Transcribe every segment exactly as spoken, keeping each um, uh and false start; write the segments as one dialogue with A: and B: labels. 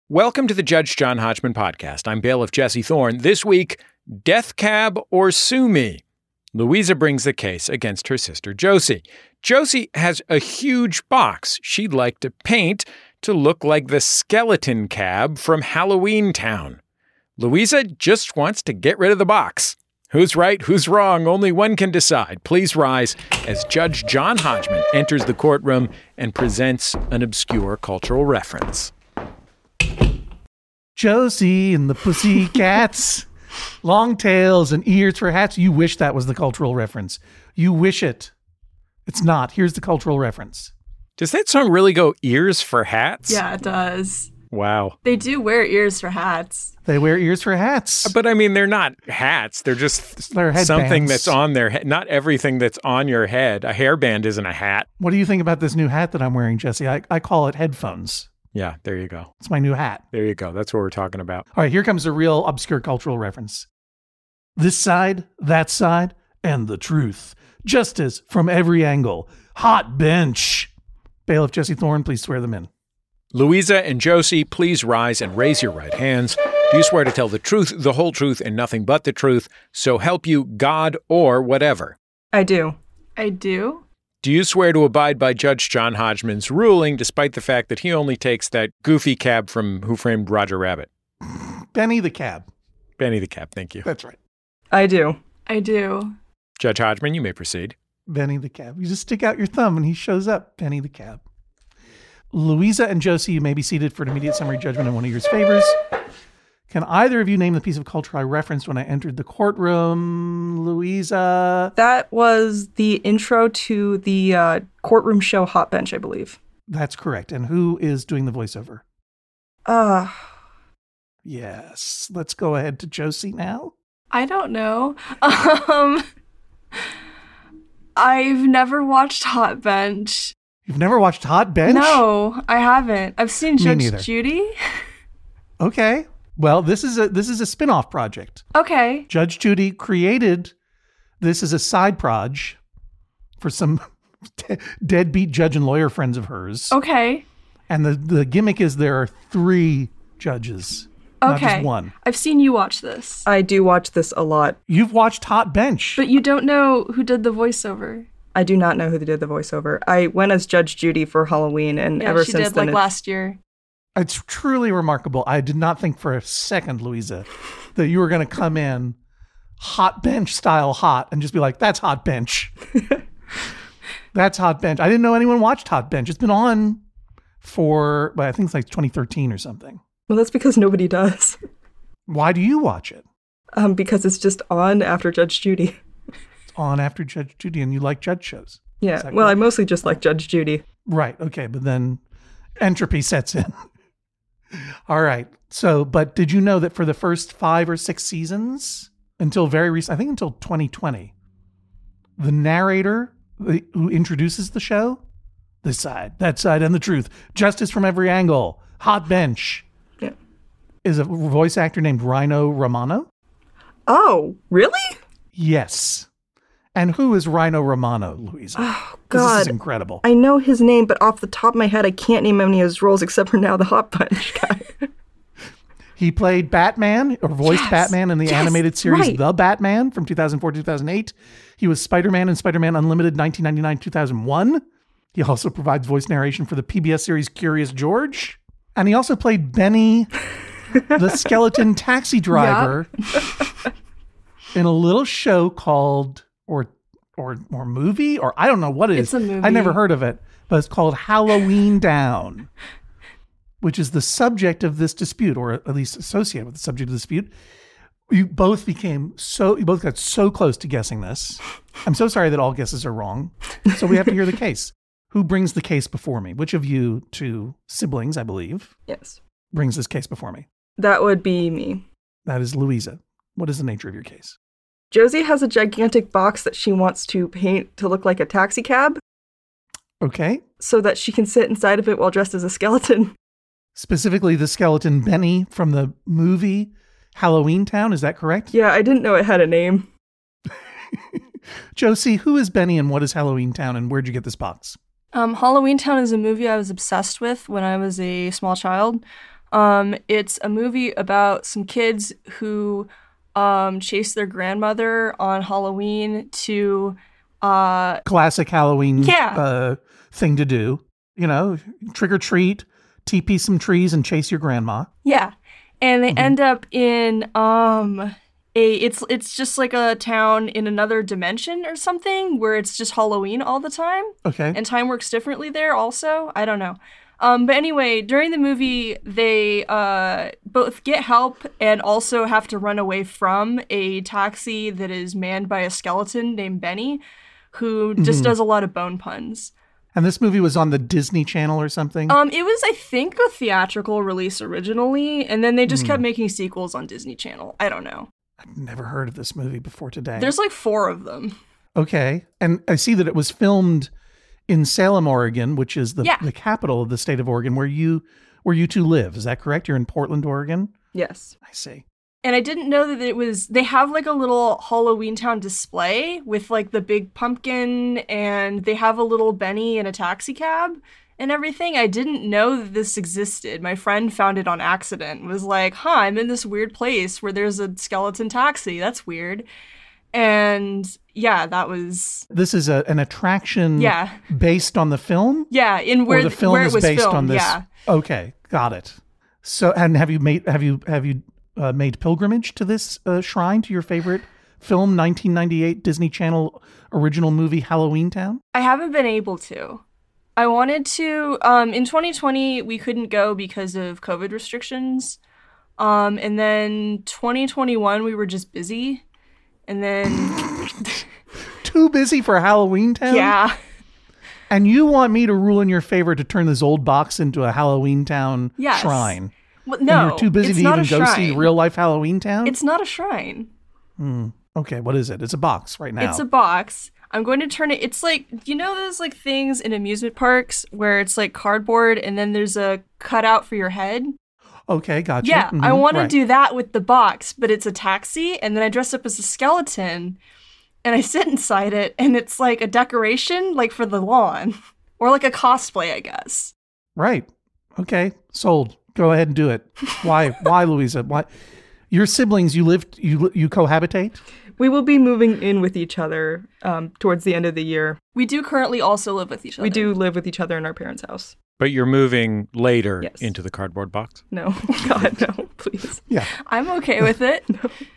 A: Welcome to the Judge John Hodgman podcast. I'm bailiff Jesse Thorne. This week, Death Cab or Sue Me? Louisa brings the case against her sister Josie. Josie has a huge box she'd like to paint to look like the skeleton cab from Halloween Town. Louisa just wants to get rid of the box. Who's right, who's wrong, only one can decide. Please rise as Judge John Hodgman enters the courtroom and presents an obscure cultural reference.
B: Josie and the Pussycats, long tails and ears for hats. You wish that was the cultural reference. You wish it. It's not. Here's the cultural reference.
A: Does that song really go ears for hats?
C: Yeah, it does.
A: Wow.
C: They do wear ears for hats.
B: They wear ears for hats.
A: But I mean, they're not hats. They're just
B: They're
A: something that's on their head. Not everything that's on your head. A hairband isn't a hat.
B: What do you think about this new hat that I'm wearing, Jesse? I, I call it headphones.
A: Yeah, there you go.
B: It's my new hat.
A: There you go. That's what we're talking about.
B: All right, here comes a real obscure cultural reference. This side, that side, and the truth. Justice from every angle. Hot bench. Bailiff Jesse Thorne, please swear them in.
A: Louisa and Josie, please rise and raise your right hands. Do you swear to tell the truth, the whole truth, and nothing but the truth, so help you God or whatever?
C: I do. I do.
A: Do you swear to abide by Judge John Hodgman's ruling, despite the fact that he only takes that goofy cab from Who Framed Roger Rabbit?
B: Benny the Cab.
A: Benny the Cab, thank you.
B: That's right.
C: I do. I do.
A: Judge Hodgman, you may proceed.
B: Benny the Cab. You just stick out your thumb and he shows up. Benny the Cab. Louisa and Josie, you may be seated for an immediate summary judgment in one of your favors. Can either of you name the piece of culture I referenced when I entered the courtroom? Louisa?
C: That was the intro to the uh, courtroom show Hot Bench, I believe.
B: That's correct. And who is doing the voiceover?
C: Uh,
B: yes. Let's go ahead to Josie now.
D: I don't know. Um, I've never watched Hot Bench.
B: You've never watched Hot Bench?
D: No, I haven't. I've seen
B: Me
D: Judge
B: neither.
D: Judy.
B: Okay. Well, this is a this is a spin-off project.
D: Okay.
B: Judge Judy created this as a side proj for some de- deadbeat judge and lawyer friends of hers.
D: Okay.
B: And the, the gimmick is there are three judges, not
D: Okay.
B: just one.
D: I've seen you watch this.
C: I do watch this a lot.
B: You've watched Hot Bench.
D: But you don't know who did the voiceover.
C: I do not know who did the voiceover. I went as Judge Judy for Halloween, and
D: Yeah,
C: ever
D: she
C: since
D: did
C: then,
D: like
C: it's-
D: last year.
B: It's truly remarkable. I did not think for a second, Louisa, that you were going to come in Hot Bench style hot and just be like, that's Hot Bench. That's Hot Bench. I didn't know anyone watched Hot Bench. It's been on for, well, I think it's like twenty thirteen or something.
C: Well, that's because nobody does.
B: Why do you watch it?
C: Um, because it's just on after Judge Judy.
B: It's on after Judge Judy and you like judge shows.
C: Yeah.
B: Is that
C: Well, I
B: correct?
C: mostly just like Judge Judy.
B: Right. Okay. But then entropy sets in. All right. So, but did you know that for the first five or six seasons, until very recent, I think until twenty twenty, the narrator the- who introduces the show, this side, that side, and the truth, justice from every angle, Hot Bench,
C: Yeah.
B: is a voice actor named Rhino Romano?
C: Oh, really?
B: Yes. And who is Rhino Romano, Louisa?
C: Oh,
B: 'Cause
C: God.
B: This is incredible.
C: I know his name, but off the top of my head, I can't name any of his roles except for now the Hot Bunch guy.
B: He played Batman, or voiced
C: Yes,
B: Batman in the
C: yes,
B: animated series
C: right.
B: The Batman from two thousand four to two thousand eight. He was Spider-Man in Spider-Man Unlimited nineteen ninety-nine to two thousand one. He also provides voice narration for the P B S series Curious George. And he also played Benny, the skeleton taxi driver, in a little show called, or or or movie, or I don't know what it is.
D: It's a movie.
B: I never heard of it, but it's called Halloween Down, which is the subject of this dispute, or at least associated with the subject of the dispute. You both became so, you both got so close to guessing this. I'm so sorry that all guesses are wrong. So we have to hear the case. Who brings the case before me? Which of you two siblings, I believe,
C: Yes.
B: brings this case before me?
C: That would be me.
B: That is Louisa. What is the nature of your case?
C: Josie has a gigantic box that she wants to paint to look like a taxi cab
B: Okay.
C: so that she can sit inside of it while dressed as a skeleton.
B: Specifically the skeleton Benny from the movie Halloween Town. Is that correct?
C: Yeah, I didn't know it had a name.
B: Josie, who is Benny and what is Halloween Town and where'd you get this box?
D: Um, Halloween Town is a movie I was obsessed with when I was a small child. Um, it's a movie about some kids who um, chase their grandmother on Halloween to uh,
B: Classic Halloween
D: Yeah.
B: uh, thing to do. You know, trick or treat, T P some trees, and chase your grandma.
D: yeah, and they
B: Mhm.
D: end up in um a it's it's just like a town in another dimension or something where it's just Halloween all the time.
B: Okay.
D: And time works differently there also. I don't know. Um, but anyway, during the movie, they uh, both get help and also have to run away from a taxi that is manned by a skeleton named Benny, who just
B: Mhm.
D: does a lot of bone puns.
B: And this movie was on the Disney Channel or something?
D: Um, it was, I think, a theatrical release originally, and then they just
B: Hmm.
D: kept making sequels on Disney Channel. I don't know.
B: I've never heard of this movie before today.
D: There's like four of them.
B: Okay. And I see that it was filmed in Salem, Oregon, which is the,
D: Yeah.
B: the capital of the state of Oregon, where you where you two live. Is that correct? You're in Portland, Oregon?
C: Yes.
B: I see.
D: And I didn't know that it was, they have like a little Halloween Town display with like the big pumpkin, and they have a little Benny in a taxi cab and everything. I didn't know that this existed. My friend found it on accident and was like, huh, I'm in this weird place where there's a skeleton taxi. That's weird. And yeah, that was,
B: This is a, an attraction
D: yeah.
B: based on the film?
D: Yeah, in where,
B: or the film
D: where it
B: is
D: was
B: based
D: filmed,
B: on this?
D: yeah.
B: Okay, got it. So, and have you made have you have you uh, made pilgrimage to this uh, shrine, to your favorite film, nineteen ninety-eight Disney Channel original movie Halloween Town?
D: I haven't been able to. I wanted to. Um, in twenty twenty, we couldn't go because of COVID restrictions. Um, and then twenty twenty-one, we were just busy. And then,
B: Too busy for Halloween Town?
D: yeah,
B: And you want me to rule in your favor to turn this old box into a Halloween Town
D: Yes.
B: shrine?
D: well, no,
B: And you're too busy
D: it's
B: to
D: not
B: even
D: a
B: go
D: shrine.
B: see real life Halloween Town?
D: It's not a shrine.
B: Hmm. Okay, what is it? It's a box right now.
D: It's a box. I'm going to turn it. It's like, you know those like things in amusement parks where it's like cardboard and then there's a cutout for your head.
B: Okay, gotcha.
D: Yeah, I
B: Mhm,
D: want
B: right.
D: to do that with the box, but it's a taxi, and then I dress up as a skeleton, and I sit inside it, and it's like a decoration, like for the lawn, or like a cosplay, I guess.
B: Right. Okay. Sold. Go ahead and do it. Why? Why, Louisa? Why? Your siblings, you live, you you cohabitate?
C: We will be moving in with each other um, towards the end of the year.
D: We do currently also live with each other.
C: We do live with each other in our parents' house.
A: But you're moving later
C: Yes.
A: into the cardboard box?
C: No, God, no, please.
B: Yeah.
D: I'm okay with it.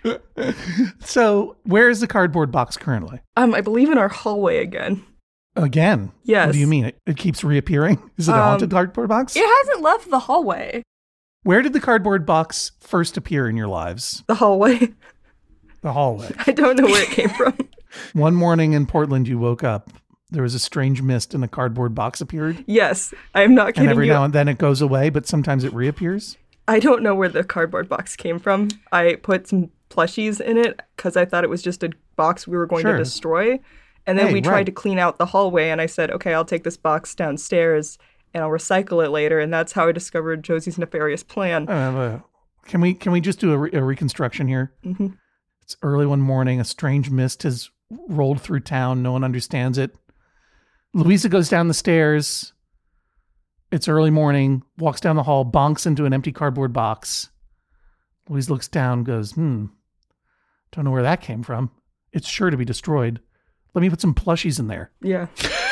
B: So, where is the cardboard box currently?
C: Um, I believe in our hallway again.
B: Again?
C: Yes.
B: What do you mean? It, it keeps reappearing? Is it a
C: Um,
B: haunted cardboard box?
D: It hasn't left the hallway.
B: Where did the cardboard box first appear in your lives?
C: The hallway.
B: The hallway.
C: I don't know where it came from.
B: One morning in Portland, you woke up. There was a strange mist and the cardboard box appeared.
C: Yes, I'm not kidding
B: And every
C: you.
B: now and then it goes away, but sometimes it reappears.
C: I don't know where the cardboard box came from. I put some plushies in it because I thought it was just a box we were going
B: Sure.
C: to destroy. And then
B: Hey,
C: we tried
B: right.
C: to clean out the hallway, and I said, okay, I'll take this box downstairs and I'll recycle it later. And that's how I discovered Josie's nefarious plan.
B: Uh, uh, can we can we just do a, re- a reconstruction here?
C: hmm
B: It's early one morning. A strange mist has rolled through town. No one understands it. Louisa goes down the stairs. It's early morning. Walks down the hall. Bonks into an empty cardboard box. Louise looks down. Goes, hmm. Don't know where that came from. It's sure to be destroyed. Let me put some plushies in there.
C: Yeah.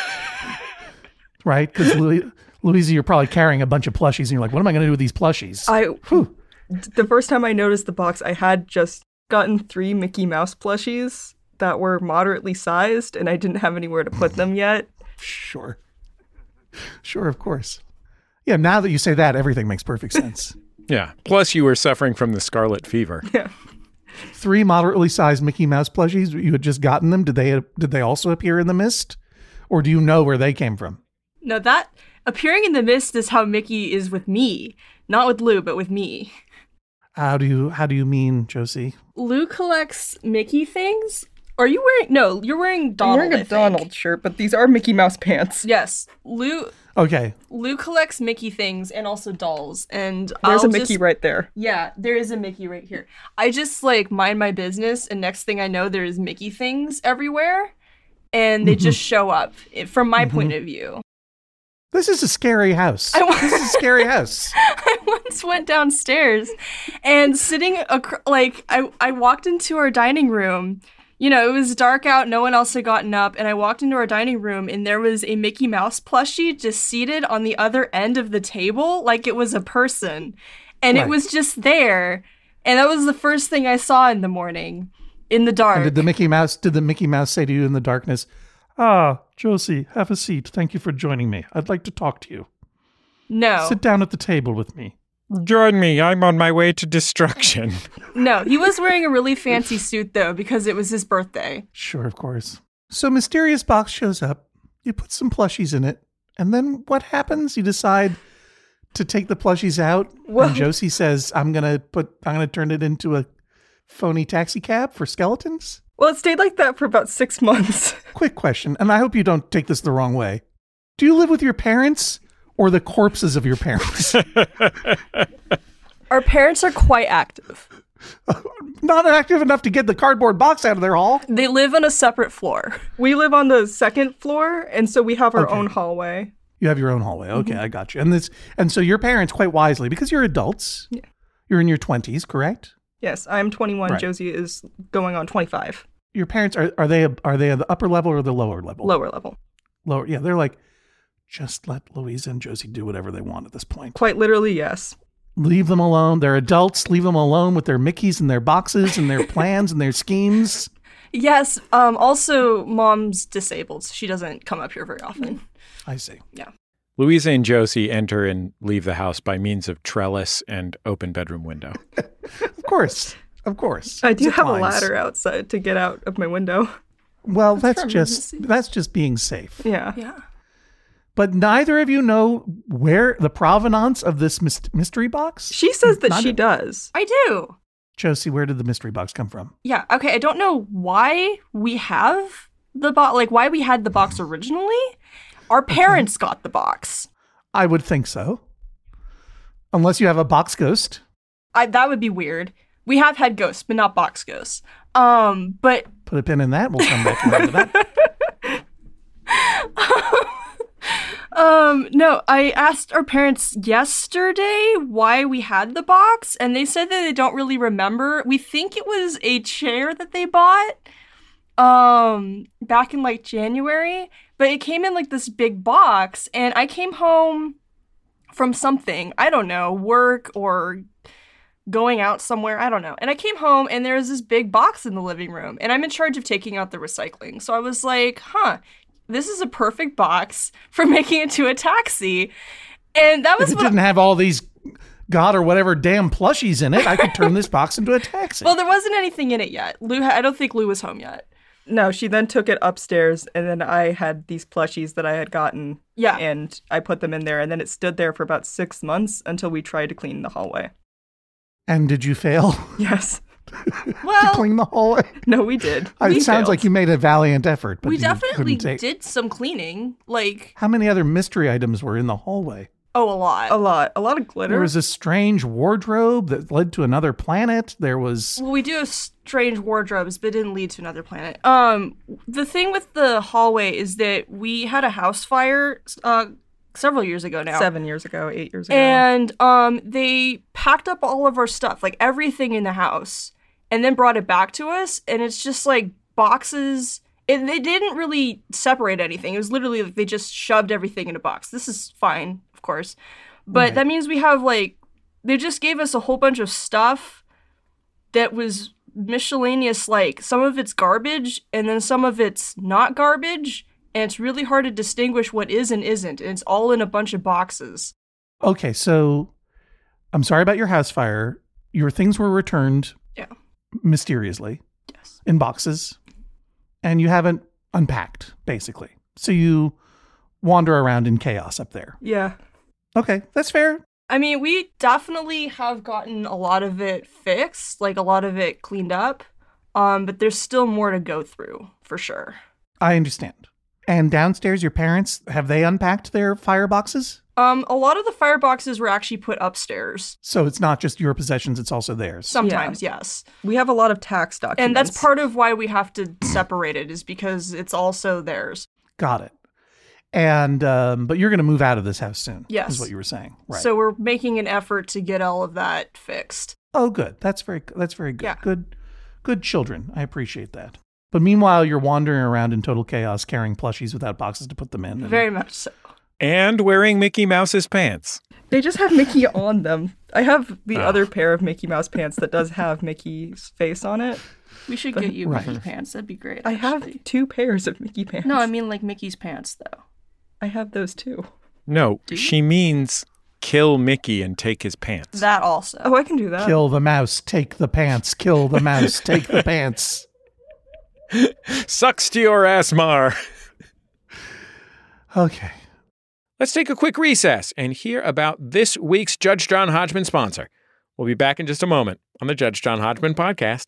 B: Right? Because Louisa, Louisa, you're probably carrying a bunch of plushies, and you're like, what am I going to do with these plushies?
C: I
B: Whew.
C: the first time I noticed the box, I had just gotten three Mickey Mouse plushies that were moderately sized, and I didn't have anywhere to put them yet.
B: Sure. Sure, of course. Yeah, now that you say that, everything makes perfect sense.
A: Yeah. Plus, you were suffering from the scarlet fever.
C: Yeah.
B: Three moderately sized Mickey Mouse plushies. You had just gotten them. Did they did they also appear in the mist, or do you know where they came from?
D: No, that appearing in the mist is how Mickey is with me. Not with Lou, but with me.
B: How do you how do you mean, Josie?
D: Lou collects Mickey things. Are you wearing? No, you're wearing
C: I'm
D: Donald.
C: wearing
D: I
C: a
D: think.
C: Donald shirt, but these are Mickey Mouse pants.
D: Yes, Lou.
B: Okay,
D: Lou collects Mickey things and also dolls. And
C: There's
D: I'll
C: a Mickey
D: just-
C: right there.
D: Yeah, there is a Mickey right here. I just like mind my business, and next thing I know, there's Mickey things everywhere, and they just show up. It, from my point of view,
B: this is a scary house.
D: I want-
B: This is a scary house.
D: I once went downstairs and sitting, ac- like, I, I walked into our dining room. You know, it was dark out, no one else had gotten up, and I walked into our dining room, and there was a Mickey Mouse plushie just seated on the other end of the table like it was a person. And
B: Right.
D: it was just there, and that was the first thing I saw in the morning, in the dark.
B: And did the Mickey Mouse did the Mickey Mouse say to you in the darkness, "Ah, Josie, have a seat. Thank you for joining me. I'd like to talk to you.
D: No.
B: Sit down at the table with me."
A: Join me. I'm on my way to destruction.
D: No, he was wearing a really fancy suit, though, because it was his birthday.
B: Sure, of course. So mysterious box shows up. You put some plushies in it, and then what happens? You decide to take the plushies out,
C: Well-
B: and Josie says, "I'm gonna put. I'm gonna turn it into a phony taxi cab for skeletons."
C: Well, it stayed like that for about six months.
B: Quick question, and I hope you don't take this the wrong way. Do you live with your parents or the corpses of your parents?
D: Our parents are quite active.
B: Not active enough to get the cardboard box out of their hall.
D: They live on a separate floor.
C: We live on the second floor, and so we have our
B: Okay.
C: own hallway.
B: You have your own hallway. Okay, I got you. And this, and so your parents, quite wisely, because you're adults,
C: Yeah.
B: you're in your twenties, correct?
C: Yes, I'm twenty-one.
B: Right.
C: Josie is going on twenty-five.
B: Your parents are are they are they at the upper level or the lower level?
C: Lower level.
B: Lower. Yeah, they're like, just let Louisa and Josie do whatever they want at this point.
C: Quite literally, yes.
B: Leave them alone. They're adults. Leave them alone with their Mickeys and their boxes and their plans and their schemes.
D: Yes, um, also, mom's disabled, so she doesn't come up here very often.
B: I see.
A: Louisa and Josie enter and leave the house by means of trellis and open bedroom window.
B: Of course. Of course.
C: I do
B: Zip
C: have
B: lines.
C: a ladder outside to get out of my window.
B: Well, that's
D: for
B: just
D: emergency.
B: that's just being safe.
C: Yeah.
D: Yeah.
B: But neither of you know where the provenance of this mys- mystery box?
C: She says that
B: Not
C: she
B: a-
C: does.
D: I do.
B: Josie, where did the mystery box come from?
D: Yeah, okay, I don't know why we have the box, like why we had the box originally. Our parents got the box.
B: I would think so. Unless you have a box ghost.
D: I, that would be weird. We have had ghosts, but not box ghosts. Um, but
B: Put a pin in that. We'll come back around to that.
D: Um, no, I asked our parents yesterday why we had the box, and they said that they don't really remember. We think it was a chair that they bought um back in like January, but it came in like this big box, and I came home from something, I don't know, work or going out somewhere, I don't know. And I came home and there was this big box in the living room, and I'm in charge of taking out the recycling. So I was like, huh, this is a perfect box for making it to a taxi. And that was
B: If it
D: what
B: didn't have all these God or whatever damn plushies in it, I could turn this box into a taxi.
D: well, there wasn't anything in it yet. Lou, I don't think Lou was home yet.
C: No, she then took it upstairs, and then I had these plushies that I had gotten,
D: Yeah.
C: and I put them in there, and then it stood there for about six months until we tried to clean the hallway.
B: And did you fail
C: Yes.
B: to
D: Well,
B: clean the hallway?
C: No, we did.
B: it
C: We
B: sounds
C: failed.
B: like you made a valiant effort, but
D: we
B: you
D: definitely
B: couldn't take-
D: did some cleaning. Like,
B: How many other mystery items were in the hallway?
D: oh, a lot.
C: a lot. A lot of glitter.
B: There was a strange wardrobe that led to another planet. There was
D: Well, we do have strange wardrobes, but it didn't lead to another planet. Um, the thing with the hallway is that we had a house fire uh, several years ago now.
C: seven years ago, eight years ago.
D: And um, they packed up all of our stuff, like everything in the house, and then brought it back to us. And it's just like boxes. And they didn't really separate anything. It was literally like they just shoved everything in a box. This is fine, of course. But
B: Right.
D: that means we have like, they just gave us a whole bunch of stuff that was miscellaneous. Like some of it's garbage and then some of it's not garbage. And it's really hard to distinguish what is and isn't. And it's all in a bunch of boxes.
B: okay. So I'm sorry about your house fire. Your things were returned
D: Yeah.
B: mysteriously
D: Yes.
B: in boxes, and you haven't unpacked, basically. So you wander around in chaos up there.
C: yeah.
B: Okay, that's fair.
D: I mean, we definitely have gotten a lot of it fixed, like a lot of it cleaned up. Um, but there's still more to go through, for sure.
B: I understand. And downstairs, your parents, have they unpacked their fire boxes?
D: Um, a lot of the fireboxes were actually put upstairs.
B: So it's not just your possessions, it's also theirs.
D: Sometimes, yes.
C: We have a lot of tax documents.
D: And that's part of why we have to separate it, is because it's also theirs.
B: Got it. And um, but you're going to move out of this house soon.
D: Yes.
B: Is what you were saying. Right.
D: So we're making an effort to get all of that fixed.
B: Oh, good. That's very that's very good.
D: Yeah.
B: Good, good children. I appreciate that. But meanwhile, you're wandering around in total chaos, carrying plushies without boxes to put them in. And
D: Very much so.
A: And wearing Mickey Mouse's pants.
C: They just have Mickey on them. I have the
A: Oh.
C: other pair of Mickey Mouse pants that does have Mickey's face on it.
D: We should get you
B: Right.
D: Mickey pants. That'd be great.
C: I have
D: actually.
C: two pairs of Mickey pants.
D: No, I mean like Mickey's pants, though.
C: I have those too.
A: No,
D: Do you?
A: she means kill Mickey and take his pants.
D: That also.
C: Oh, I can do that.
B: kill the mouse, take the pants. Kill the mouse, take the pants.
A: Sucks to your ass, Mar.
B: Okay.
A: Let's take a quick recess and hear about this week's Judge John Hodgman sponsor. We'll be back in just a moment on the Judge John Hodgman podcast.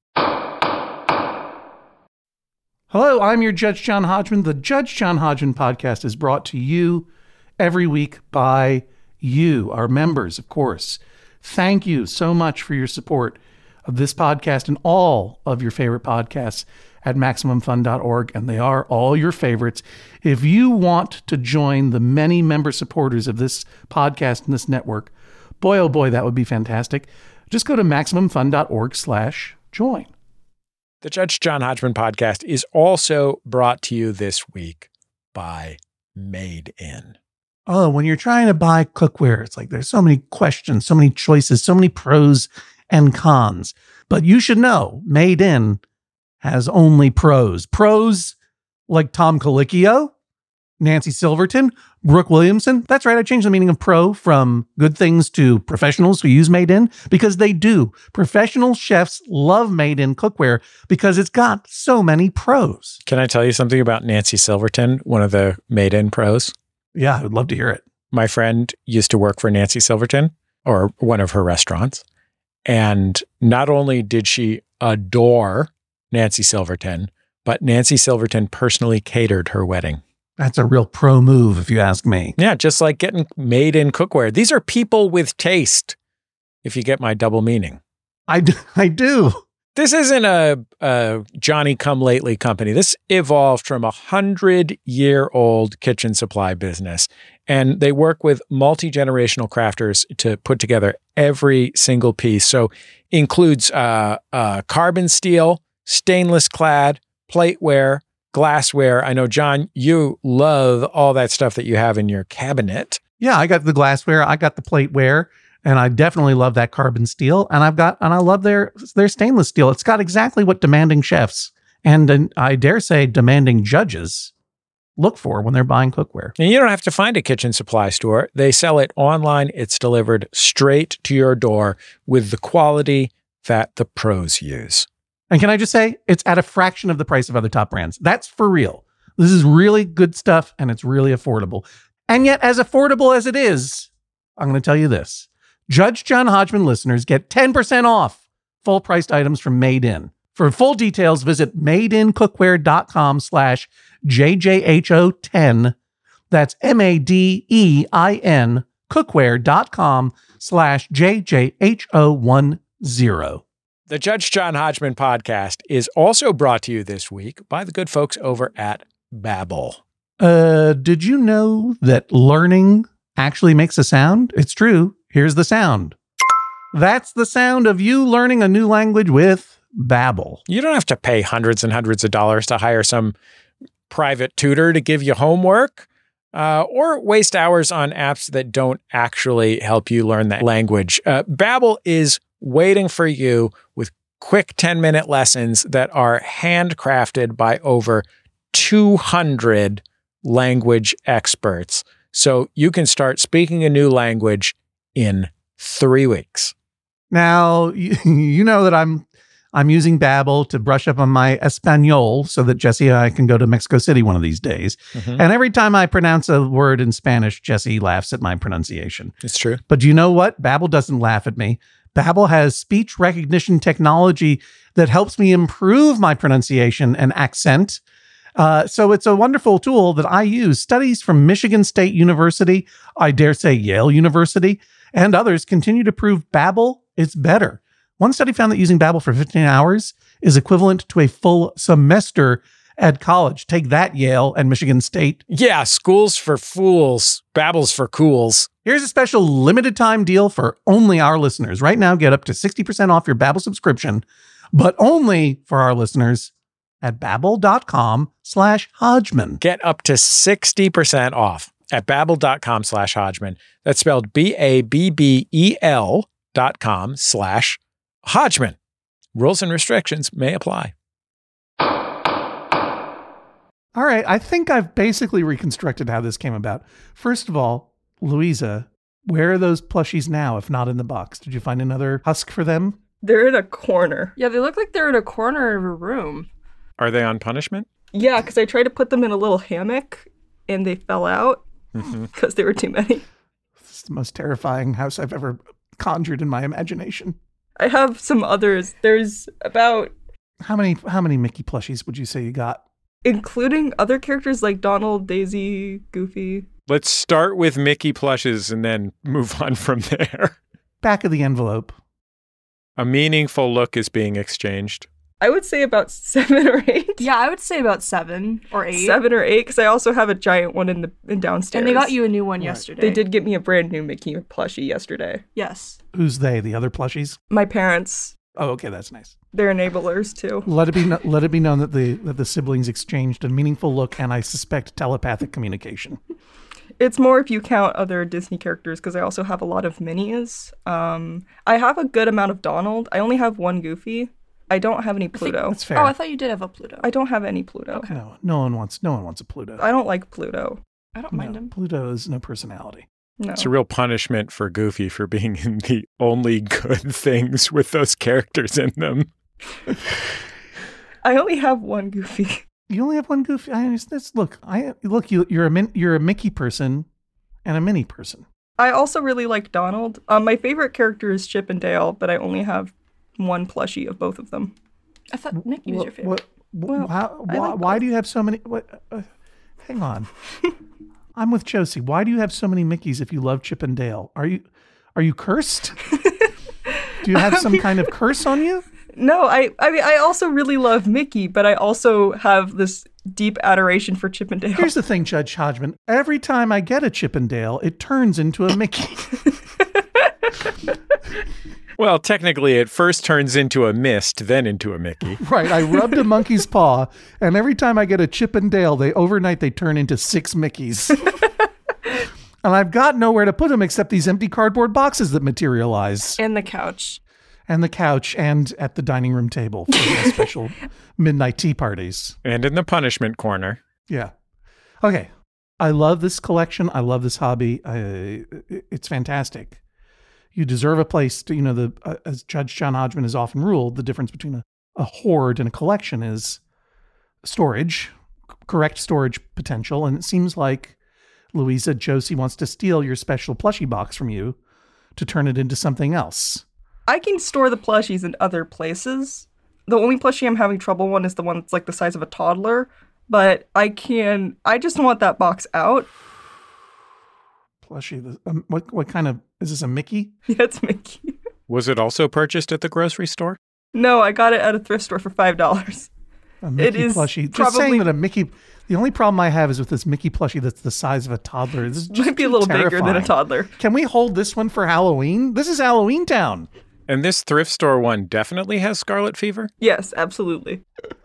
B: Hello, I'm your Judge John Hodgman. The Judge John Hodgman podcast is brought to you every week by you, our members, of course. Thank you so much for your support of this podcast and all of your favorite podcasts at Maximum Fun dot org, and they are all your favorites. If you want to join the many member supporters of this podcast and this network, boy, oh boy, that would be fantastic. Just go to Maximum Fun dot org slash join.
A: The Judge John Hodgman podcast is also brought to you this week by Made In.
B: Oh, when you're trying to buy cookware, it's like there's so many questions, so many choices, so many pros and cons. But you should know, Made In has only pros. Pros like Tom Colicchio, Nancy Silverton, Brooke Williamson. That's right, I changed the meaning of pro from good things to professionals who use Made In, because they do. Professional chefs love Made In cookware because it's got so many pros.
A: Can I tell you something about Nancy Silverton, one of the Made In pros?
B: Yeah, I would love to hear it.
A: My friend used to work for Nancy Silverton, or one of her restaurants. And not only did she adore Nancy Silverton, but Nancy Silverton personally catered her wedding.
B: That's a real pro move, if you ask me.
A: Yeah, just like getting Made In cookware. These are people with taste, if you get my double meaning.
B: I do. I do.
A: This isn't a, a Johnny-come-lately company. This evolved from a hundred-year-old kitchen supply business, and they work with multi-generational crafters to put together every single piece. So includes uh, uh, carbon steel, stainless clad, plateware, glassware. I know, John, you love all that stuff that you have in your cabinet.
B: Yeah, I got the glassware, I got the plateware, and I definitely love that carbon steel. And I've got, and I love their their stainless steel. It's got exactly what demanding chefs and, and I dare say demanding judges look for when they're buying cookware.
A: And you don't have to find a kitchen supply store. They sell it online. It's delivered straight to your door with the quality that the pros use.
B: And can I just say, it's at a fraction of the price of other top brands. That's for real. This is really good stuff, and it's really affordable. And yet, as affordable as it is, I'm going to tell you this. Judge John Hodgman listeners get ten percent off full-priced items from Made In. For full details, visit madeincookware.com slash JJHO10. That's M-A-D-E-I-N cookware.com slash JJHO10.
A: The Judge John Hodgman podcast is also brought to you this week by the good folks over at Babbel.
B: Uh, did you know that learning actually makes a sound? It's true. Here's the sound. That's the sound of you learning a new language with Babbel.
A: You don't have to pay hundreds and hundreds of dollars to hire some private tutor to give you homework, uh, or waste hours on apps that don't actually help you learn that language. Uh, Babbel is waiting for you with quick ten-minute lessons that are handcrafted by over two hundred language experts. So you can start speaking a new language in three weeks.
B: Now, you, you know that I'm I'm using Babbel to brush up on my Espanol so that Jesse and I can go to Mexico City one of these days.
A: Mm-hmm.
B: And every time I pronounce a word in Spanish, Jesse laughs at my pronunciation.
A: It's true.
B: But do you know what? Babbel doesn't laugh at me. Babbel has speech recognition technology that helps me improve my pronunciation and accent. Uh, so it's a wonderful tool that I use. Studies from Michigan State University, I dare say Yale University, and others continue to prove Babbel is better. One study found that using Babbel for fifteen hours is equivalent to a full semester Ed College. Take that, Yale and Michigan State.
A: Yeah, schools for fools, babbles for cools.
B: Here's a special limited time deal for only our listeners. Right now, get up to sixty percent off your Babbel subscription, but only for our listeners at babbel.com slash Hodgman.
A: Get up to sixty percent off at babbel.com slash Hodgman. That's spelled B A B B E L dot com slash Hodgman. Rules and restrictions may apply.
B: All right, I think I've basically reconstructed how this came about. First of all, Louisa, where are those plushies now, if not in the box? Did you find another husk for them?
C: They're in a corner.
D: Yeah, they look like they're in a corner of a room.
A: Are they on punishment?
C: Yeah, because I tried to put them in a little hammock and they fell out because mm-hmm. there were too many.
B: This is the most terrifying house I've ever conjured in my imagination.
C: I have some others. There's about...
B: How many How many Mickey plushies would you say you got?
C: Including other characters like Donald, Daisy, Goofy.
A: Let's start with Mickey plushes and then move on from there.
B: Back of the envelope.
A: A meaningful look is being exchanged.
C: I would say about seven or eight.
D: Yeah, I would say about seven or eight.
C: Seven or eight, because I also have a giant one in the in downstairs.
D: And they got you a new one
B: right.
D: yesterday.
C: They did get me a brand new Mickey plushie yesterday.
D: Yes.
B: Who's they? The other plushies?
C: My parents.
B: Oh, okay, that's nice.
C: They're enablers too.
B: Let it be no- let it be known that the that the siblings exchanged a meaningful look and I suspect telepathic communication.
C: It's more if you count other Disney characters, because I also have a lot of minis. Um, I have a good amount of Donald. I only have one Goofy. I don't have any Pluto.
B: That's fair.
D: Oh, I thought you did have a Pluto.
C: I don't have any Pluto.
D: Okay.
B: No, no one wants no one wants a Pluto.
C: I don't like Pluto.
D: I don't
B: no,
D: mind him.
B: Pluto is no personality.
C: No.
A: It's a real punishment for Goofy for being in the only good things with those characters in them.
C: I only have one Goofy.
B: You only have one Goofy. I understand. Look, I look. You, you're a min, you're a Mickey person, and a Minnie person.
C: I also really like Donald. Um, my favorite character is Chip and Dale, but I only have one plushie of both of them.
D: I thought Mickey was
B: What,
D: your favorite.
B: what,
C: Well,
B: how,
C: I
B: why,
C: like
B: why
C: both.
B: do you have so many? What? Uh, hang on. I'm with Josie. Why do you have so many Mickeys if you love Chip and Dale? Are you are you cursed? Do you have some kind of curse on you?
C: No, I I mean I also really love Mickey, but I also have this deep adoration for Chip and Dale.
B: Here's the thing, Judge Hodgman. Every time I get a Chip and Dale, it turns into a Mickey.
A: Well, technically, it first turns into a mist, then into a Mickey.
B: Right. I rubbed a monkey's paw, and every time I get a Chip and Dale, they overnight they turn into six Mickeys. And I've got nowhere to put them except these empty cardboard boxes that materialize.
D: And the couch.
B: And the couch, and at the dining room table for the special midnight tea parties.
A: And in the punishment corner.
B: Yeah. Okay. I love this collection. I love this hobby. I, it's fantastic. You deserve a place to, you know, the uh, as Judge John Hodgman has often ruled, the difference between a, a hoard and a collection is storage, c- correct storage potential. And it seems like Louisa Josie wants to steal your special plushie box from you to turn it into something else.
C: I can store the plushies in other places. The only plushie I'm having trouble on is the one that's like the size of a toddler, but I can, I just want that box out.
B: Plushie, the- um, what what kind of, is this a Mickey?
C: Yeah, it's Mickey.
A: Was it also purchased at the grocery store?
C: No, I got it at a thrift store for five dollars.
B: A Mickey
C: is
B: plushie. Just
C: probably-
B: saying that a Mickey, the only problem I have is with this Mickey plushie that's the size of a toddler. This is just
C: Might be a
B: too
C: little bigger than a
B: terrifying.
C: toddler.
B: Can we hold this one for Halloween? This is Halloween Town.
A: And this thrift store one definitely has scarlet fever?
C: Yes, absolutely.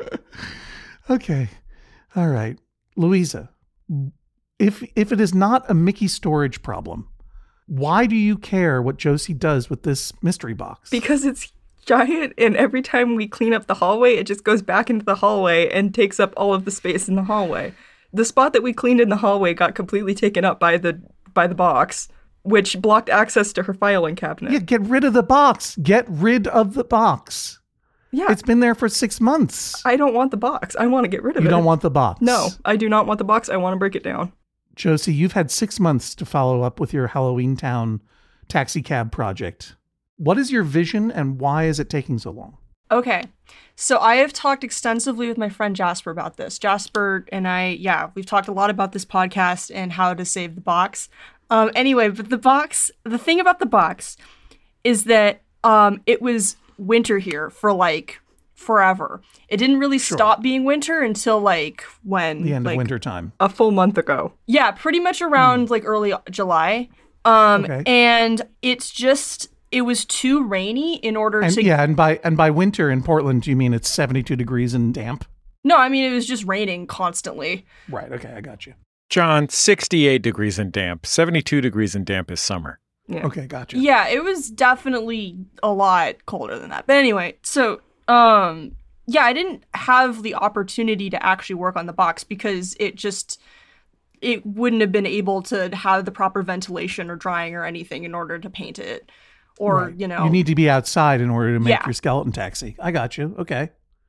B: Okay. All right. Louisa, if if it is not a Mickey storage problem, why do you care what Josie does with this mystery box?
C: Because it's giant, and every time we clean up the hallway, it just goes back into the hallway and takes up all of the space in the hallway. The spot that we cleaned in the hallway got completely taken up by the by the box, which blocked access to her filing cabinet.
B: Yeah, get rid of the box. Get rid of the box.
C: Yeah,
B: It's been there for six months.
C: I don't want the box. I want to get rid of
B: You
C: it.
B: don't want the box.
C: No, I do not want the box. I want to break it down.
B: Josie, you've had six months to follow up with your Halloween Town taxi cab project. What is your vision and why is it taking so long?
D: Okay. So I have talked extensively with my friend Jasper about this. Jasper and I, yeah, we've talked a lot about this podcast and how to save the box. Um, anyway, but the box, the thing about the box is that um, it was winter here for like forever. It didn't really
B: Sure.
D: stop being winter until like when?
B: The end
D: like,
B: of winter time.
C: A full month ago.
D: Yeah, pretty much around like early July. Um,
B: Okay.
D: and it's just, it was too rainy in order
B: And
D: to.
B: yeah, and by and by winter in Portland, do you mean it's seventy-two degrees and damp?
D: No, I mean, it was just raining constantly.
B: Right. Okay, I got you.
A: John, sixty-eight degrees and damp. seventy-two degrees and damp is summer.
C: Yeah.
B: Okay, gotcha.
D: Yeah, it was definitely a lot colder than that. But anyway, so um yeah, I didn't have the opportunity to actually work on the box because it just it wouldn't have been able to have the proper ventilation or drying or anything in order to paint it. Or,
B: Right.
D: you know.
B: You need to be outside in order to make
D: Yeah.
B: your skeleton taxi. I got you. Okay.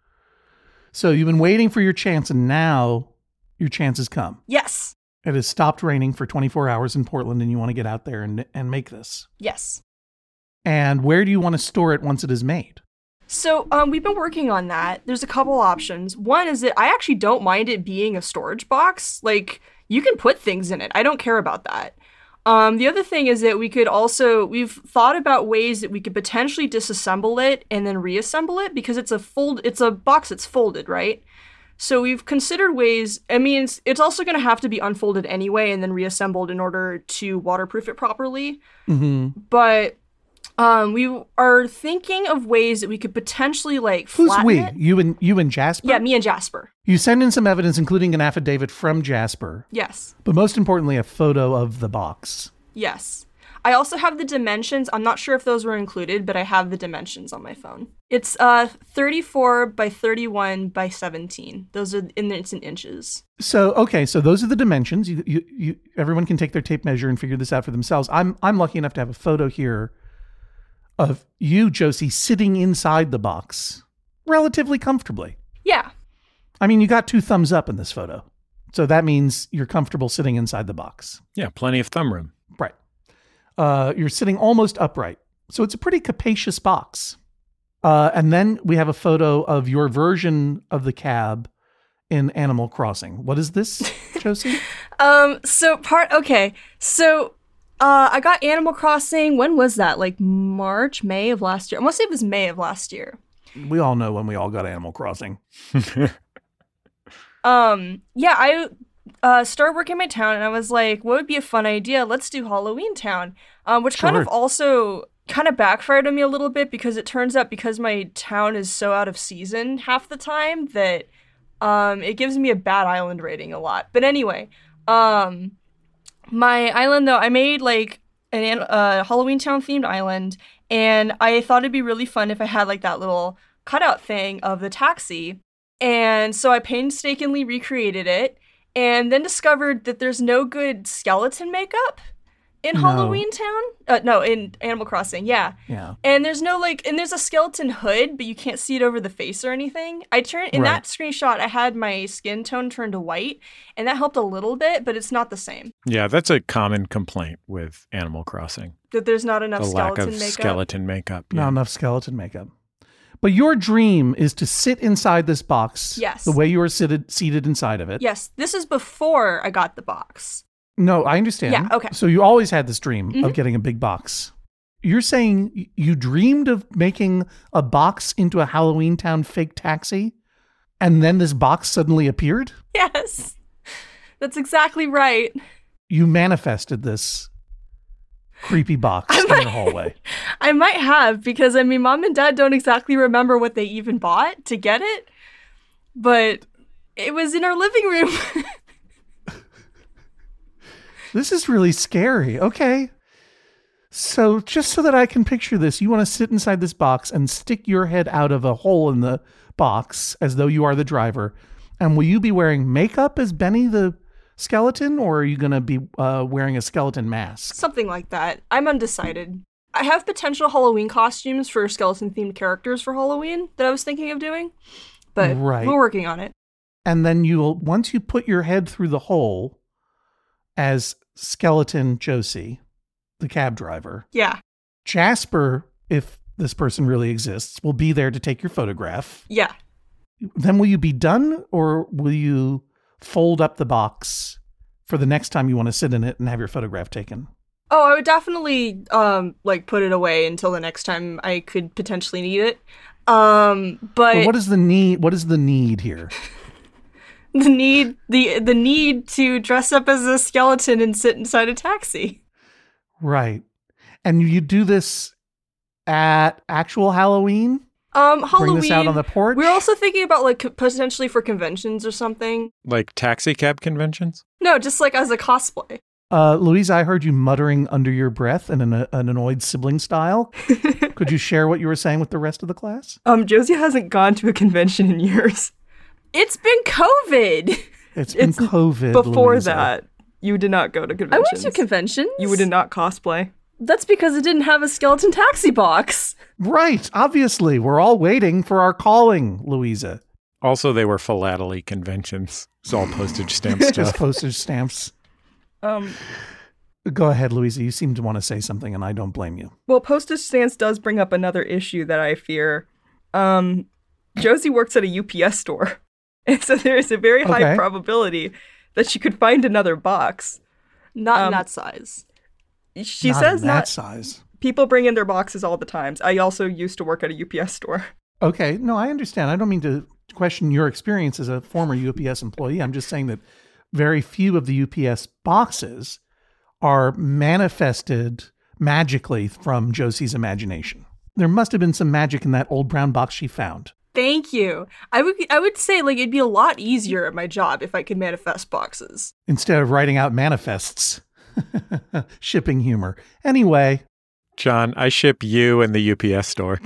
B: So you've been waiting for your chance, and now your chance has come.
D: Yes.
B: It has stopped raining for twenty-four hours in Portland, and you want to get out there and, and make this.
D: Yes.
B: And where do you want to store it once it is made?
D: So um, we've been working on that. There's a couple options. One is that I actually don't mind it being a storage box. Like, you can put things in it. I don't care about that. Um, the other thing is that we could also, we've thought about ways that we could potentially disassemble it and then reassemble it because it's a fold, it's a box that's folded, right? So we've considered ways, I mean, it's, it's also going to have to be unfolded anyway and then reassembled in order to waterproof it properly.
B: Mm-hmm.
D: But um, we are thinking of ways that we could potentially like
B: Who's
D: flatten
B: we?
D: it.
B: You and you and Jasper?
D: Yeah, me and Jasper.
B: You send in some evidence, including an affidavit from Jasper,
D: Yes.
B: but most importantly, a photo of the box.
D: Yes. I also have the dimensions. I'm not sure if those were included, but I have the dimensions on my phone. It's uh thirty-four by thirty-one by seventeen. Those are in it's in inches.
B: So okay, so those are the dimensions. You, you, you, everyone can take their tape measure and figure this out for themselves. I'm, I'm lucky enough to have a photo here of you, Josie, sitting inside the box, relatively comfortably.
D: Yeah.
B: I mean, you got two thumbs up in this photo, so that means you're comfortable sitting inside the box.
A: Yeah, plenty of thumb room.
B: Right. Uh, you're sitting almost upright, so it's a pretty capacious box. Uh, and then we have a photo of your version of the cab in Animal Crossing. What is this, Josie?
D: Um. So part. Okay. So, uh, I got Animal Crossing. When was that? Like March, May of last year. I want to say it was May of last year.
B: We all know when we all got Animal Crossing.
D: Um. Yeah. I. Uh, started working in my town, and I was like, "What would be a fun idea? Let's do Halloween Town," um, which kind of
B: Sure.
D: also kind of backfired on me a little bit because it turns out because my town is so out of season half the time that um, it gives me a bad island rating a lot. But anyway, um, my island though, I made like an an- uh, Halloween Town themed island, and I thought it'd be really fun if I had like that little cutout thing of the taxi, and so I painstakingly recreated it. And then discovered that there's no good skeleton makeup in
B: No.
D: Halloween Town. Uh, no, in Animal Crossing, yeah.
B: Yeah.
D: And there's no like, and there's a skeleton hood, but you can't see it over the face or anything. I turned in
B: Right.
D: that screenshot, I had my skin tone turned to white, and that helped a little bit, but it's not the same.
A: Yeah, that's a common complaint with Animal Crossing.
D: That there's not enough
A: The lack
D: skeleton
A: of
D: makeup.
A: skeleton makeup.
B: Not
A: Yeah.
B: enough skeleton makeup. But your dream is to sit inside this box.
D: Yes.
B: The way you are seated, seated inside of it.
D: Yes, this is before I got the box.
B: No, I understand.
D: Yeah, okay.
B: So you always had this dream
D: Mhm.
B: of getting a big box. You're saying y- you dreamed of making a box into a Halloween Town fake taxi, and then this box suddenly appeared?
D: Yes, that's exactly right.
B: You manifested this creepy box in your hallway.
D: I might have, because I mean, mom and dad don't exactly remember what they even bought to get it, but it was in our living room.
B: This is really scary. Okay. So just so that I can picture this, you want to sit inside this box and stick your head out of a hole in the box as though you are the driver. And will you be wearing makeup as Benny the skeleton, or are you going to be uh, wearing a skeleton mask?
D: Something like that. I'm undecided. I have potential Halloween costumes for skeleton-themed characters for Halloween that I was thinking of doing, but
B: Right.
D: we're working on it.
B: And then you'll, once you put your head through the hole as skeleton Josie, the cab driver,
D: Yeah,
B: Jasper, if this person really exists, will be there to take your photograph.
D: yeah.
B: Then will you be done, or will you fold up the box for the next time you want to sit in it and have your photograph taken?
D: Oh, I would definitely um like put it away until the next time I could potentially need it. Um, but
B: Well, what is the need? What is the need here?
D: the need the the need to dress up as a skeleton and sit inside a taxi.
B: Right. And you do this at actual Halloween?
D: Um, Halloween.
B: Bring this out on the porch?
D: We're also thinking about like c- potentially for conventions or something.
A: Like taxi cab conventions?
D: No, just like as a cosplay.
B: Uh, Louise, I heard you muttering under your breath in an, an annoyed sibling style. Could you share what you were saying with the rest of the class?
C: Um, Josie hasn't gone to a convention in years.
D: It's been COVID.
B: It's been
C: It's
B: COVID.
C: Before
B: Louisa.
C: that, you did not go to
D: I
C: conventions.
D: went to conventions.
C: You did not cosplay.
D: That's because it didn't have a skeleton taxi box.
B: Right. Obviously, we're all waiting for our calling, Louisa.
A: Also, they were philately conventions. It's all postage stamp
B: Just
A: stuff.
B: postage stamps.
C: Um,
B: Go ahead, Louisa. You seem to want to say something, and I don't blame you.
C: well, postage stamps does bring up another issue that I fear. Um, Josie works at a U P S store, and so there is a very high
B: Okay.
C: probability that she could find another box.
D: Not
C: Um,
D: in that size.
C: She
B: Not
C: says
B: in that
C: not.
B: size.
C: People bring in their boxes all the times. I also used to work at a U P S store.
B: Okay. No, I understand. I don't mean to question your experience as a former U P S employee. I'm just saying that very few of the U P S boxes are manifested magically from Josie's imagination. There must have been some magic in that old brown box she found.
D: Thank you. I would I would say like it'd be a lot easier at my job if I could manifest boxes.
B: Instead of writing out manifests. Shipping humor. Anyway,
A: John, I ship you and the U P S store.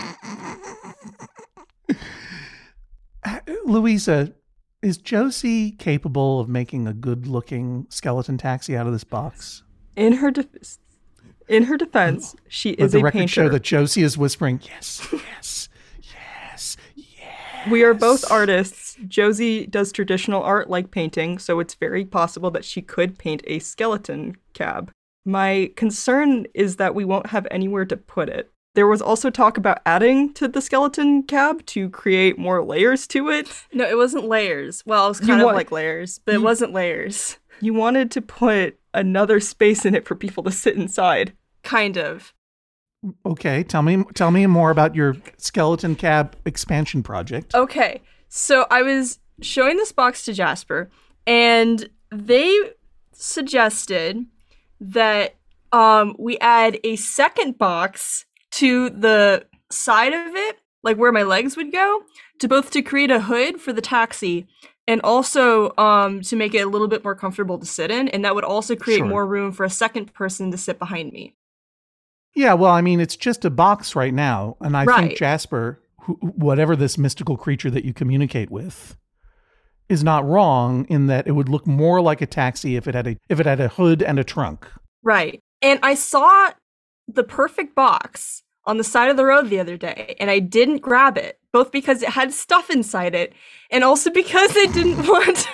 B: Louisa, is Josie capable of making a good-looking skeleton taxi out of this box?
C: In her def- in her defense, she
B: Let
C: is
B: the
C: a
B: record
C: painter.
B: show that Josie is whispering, yes, yes, yes, yes.
C: We are both artists. Josie does traditional art like painting, so it's very possible that she could paint a skeleton cab. My concern is that we won't have anywhere to put it. There was also talk about adding to the skeleton cab to create more layers to it.
D: No, it wasn't layers. Well, it was
C: You
D: kind of
C: want-
D: like layers, but it
C: you-
D: wasn't layers.
C: You wanted to put another space in it for people to sit inside.
D: Kind of.
B: Okay, tell me tell me more about your skeleton cab expansion project.
D: Okay, so I was showing this box to Jasper, and they suggested that um, we add a second box to the side of it, like where my legs would go, to both to create a hood for the taxi and also um, to make it a little bit more comfortable to sit in, and that would also create
B: Sure.
D: more room for a second person to sit behind me.
B: Yeah, well, I mean, it's just a box right now, and I
D: Right.
B: think Jasper, who, whatever this mystical creature that you communicate with, is not wrong in that it would look more like a taxi if it had a if it had a hood and a trunk.
D: Right. And I saw the perfect box on the side of the road the other day, and I didn't grab it, both because it had stuff inside it, and also because I didn't want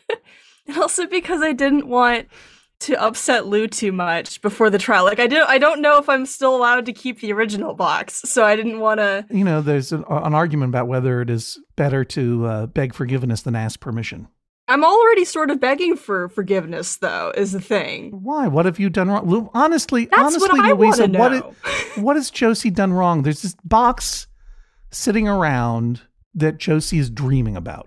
D: and also because I didn't want to upset Lou too much before the trial. Like I don't I don't know if I'm still allowed to keep the original box, so I didn't want to.
B: You know, there's an, an argument about whether it is better to uh, beg forgiveness than ask permission.
D: I'm already sort of begging for forgiveness, though, is the thing.
B: Why? What have you done wrong? Lou, honestly,
D: That's
B: honestly,
D: what I
B: Louisa,
D: want to
B: what,
D: know.
B: i- what has Josie done wrong? There's this box sitting around that Josie is dreaming about.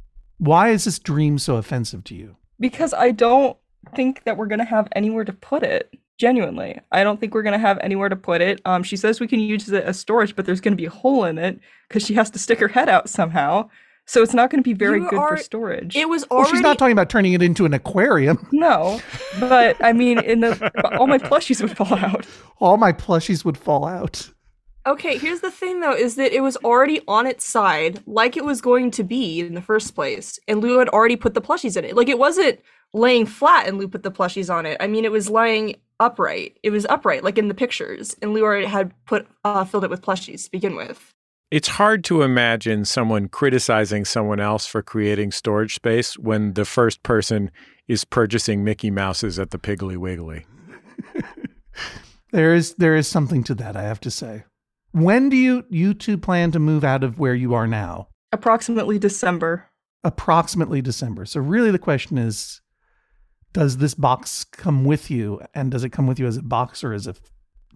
B: Why is this dream so offensive to you?
C: Because I don't think that we're going to have anywhere to put it. Genuinely. I don't think we're going to have anywhere to put it. Um, she says we can use it as storage, but there's going to be a hole in it because she has to stick her head out somehow. So it's not going to be very
D: You
C: good
D: are-
C: for storage.
D: It was
B: Well,
D: already.
B: she's not talking about turning it into an aquarium.
C: No, but I mean, in the all my plushies would fall out.
B: All my plushies would fall out.
D: Okay, here's the thing though, is that it was already on its side, like it was going to be in the first place, and Lou had already put the plushies in it. Like it wasn't laying flat and Lou put the plushies on it. I mean, it was lying upright. It was upright, like in the pictures, and Lou already had put uh, filled it with plushies to begin with.
A: It's hard to imagine someone criticizing someone else for creating storage space when the first person is purchasing Mickey Mouses at the Piggly Wiggly.
B: There is there is something to that, I have to say. When do you you two plan to move out of where you are now?
C: Approximately December.
B: Approximately December. So really the question is, does this box come with you? And does it come with you as a box or as a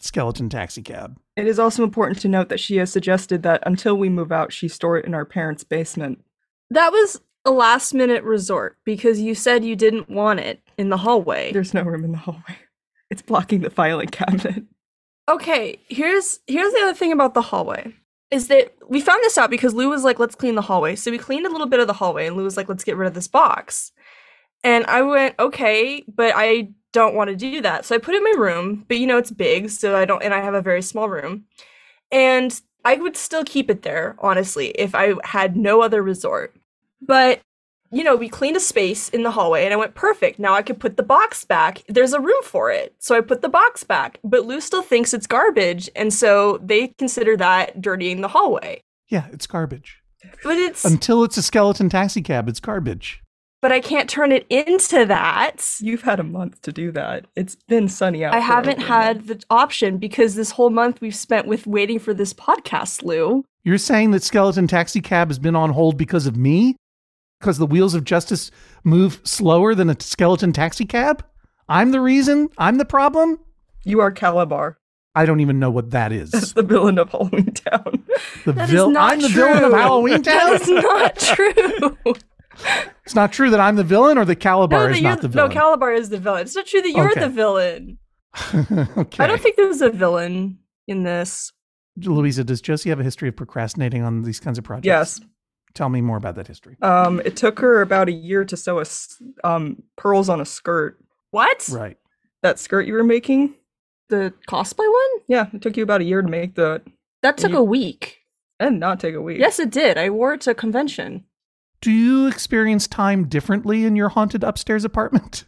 B: skeleton taxi cab.
C: It is also important to note that she has suggested that until we move out, she store it in our parents' basement.
D: That was a last minute resort because you said you didn't want it in the hallway.
C: There's no room in the hallway. It's blocking the filing cabinet.
D: Okay, here's here's the other thing about the hallway. Is that we found this out because Lou was like, let's clean the hallway. So we cleaned a little bit of the hallway and Lou was like, let's get rid of this box. And I went, okay, but I don't want to do that. So I put it in my room, but you know, it's big. So I don't, and I have a very small room. And I would still keep it there, honestly, if I had no other resort. But, you know, we cleaned a space in the hallway and I went, perfect. Now I could put the box back. There's a room for it. So I put the box back, but Lou still thinks it's garbage. And so they consider that dirtying the hallway.
B: Yeah, it's garbage.
D: But it's
B: Until it's a skeleton taxi cab, it's garbage.
D: But I can't turn it into that.
C: You've had a month to do that. It's been sunny out.
D: I
C: for
D: haven't
C: over a
D: had
C: month.
D: the option because this whole month we've spent with waiting for this podcast, Lou.
B: You're saying that skeleton taxi cab has been on hold because of me? Because the wheels of justice move slower than a skeleton taxi cab? I'm the reason? I'm the problem?
C: You are Calabar.
B: I don't even know what that
C: That's
B: is.
C: the villain of Halloween Town.
B: The
D: That is
B: vil-
D: not
B: I'm the
D: true.
B: villain of Halloween
D: That
B: Town?
D: is not true.
B: It's not true that I'm the villain or that Calabar
D: no,
B: is
D: that
B: not
D: you're-
B: the villain?
D: No, Calabar is the villain. It's not true that you're
B: Okay.
D: the villain.
B: Okay.
D: I don't think there's a villain in this.
B: Louisa, does Josie have a history of procrastinating on these kinds of projects?
C: Yes.
B: Tell me more about that history.
C: Um, it took her about a year to sew a s- um pearls on a skirt.
D: What?
B: Right.
C: That skirt you were making?
D: The cosplay one?
C: Yeah, it took you about a year to make that.
D: That took
C: You-
D: a week.
C: And not take a week.
D: Yes, it did. I wore it to a convention.
B: Do you experience time differently in your haunted upstairs apartment?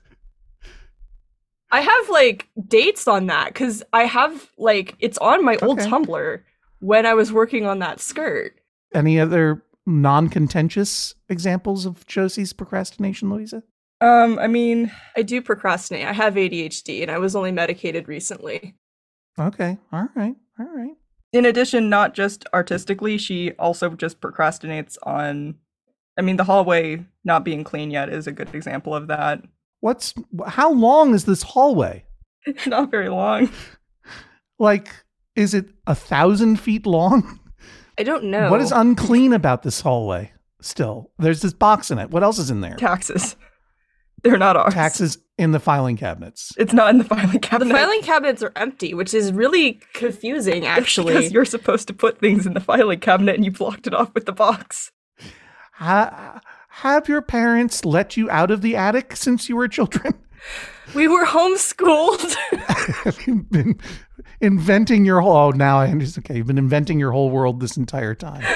D: I have like dates on that because I have like it's on my old
B: Okay.
D: Tumblr when I was working on that skirt.
B: Any other non-contentious examples of Josie's procrastination, Louisa?
C: Um, I mean,
D: I do procrastinate. I have A D H D and I was only medicated recently.
B: Okay. All right. All right.
C: in addition, not just artistically, she also just procrastinates on. I mean, the hallway not being clean yet is a good example of that.
B: What's how long is this hallway?
C: Not very long.
B: Like, is it a thousand feet long?
D: I don't know.
B: What is unclean about this hallway? Still, there's this box in it. What else is in there?
C: Taxes. They're not ours.
B: Taxes in the filing cabinets.
C: It's not in the filing
D: The
C: cabinet.
D: filing cabinets are empty, which is really confusing,
C: It's
D: actually.
C: because you're supposed to put things in the filing cabinet and you blocked it off with the box.
B: Ha- have your parents let you out of the attic since you were children?
D: We were homeschooled.
B: Have you been inventing your whole? Oh, now I understand. Okay, you've been inventing your whole world this entire time.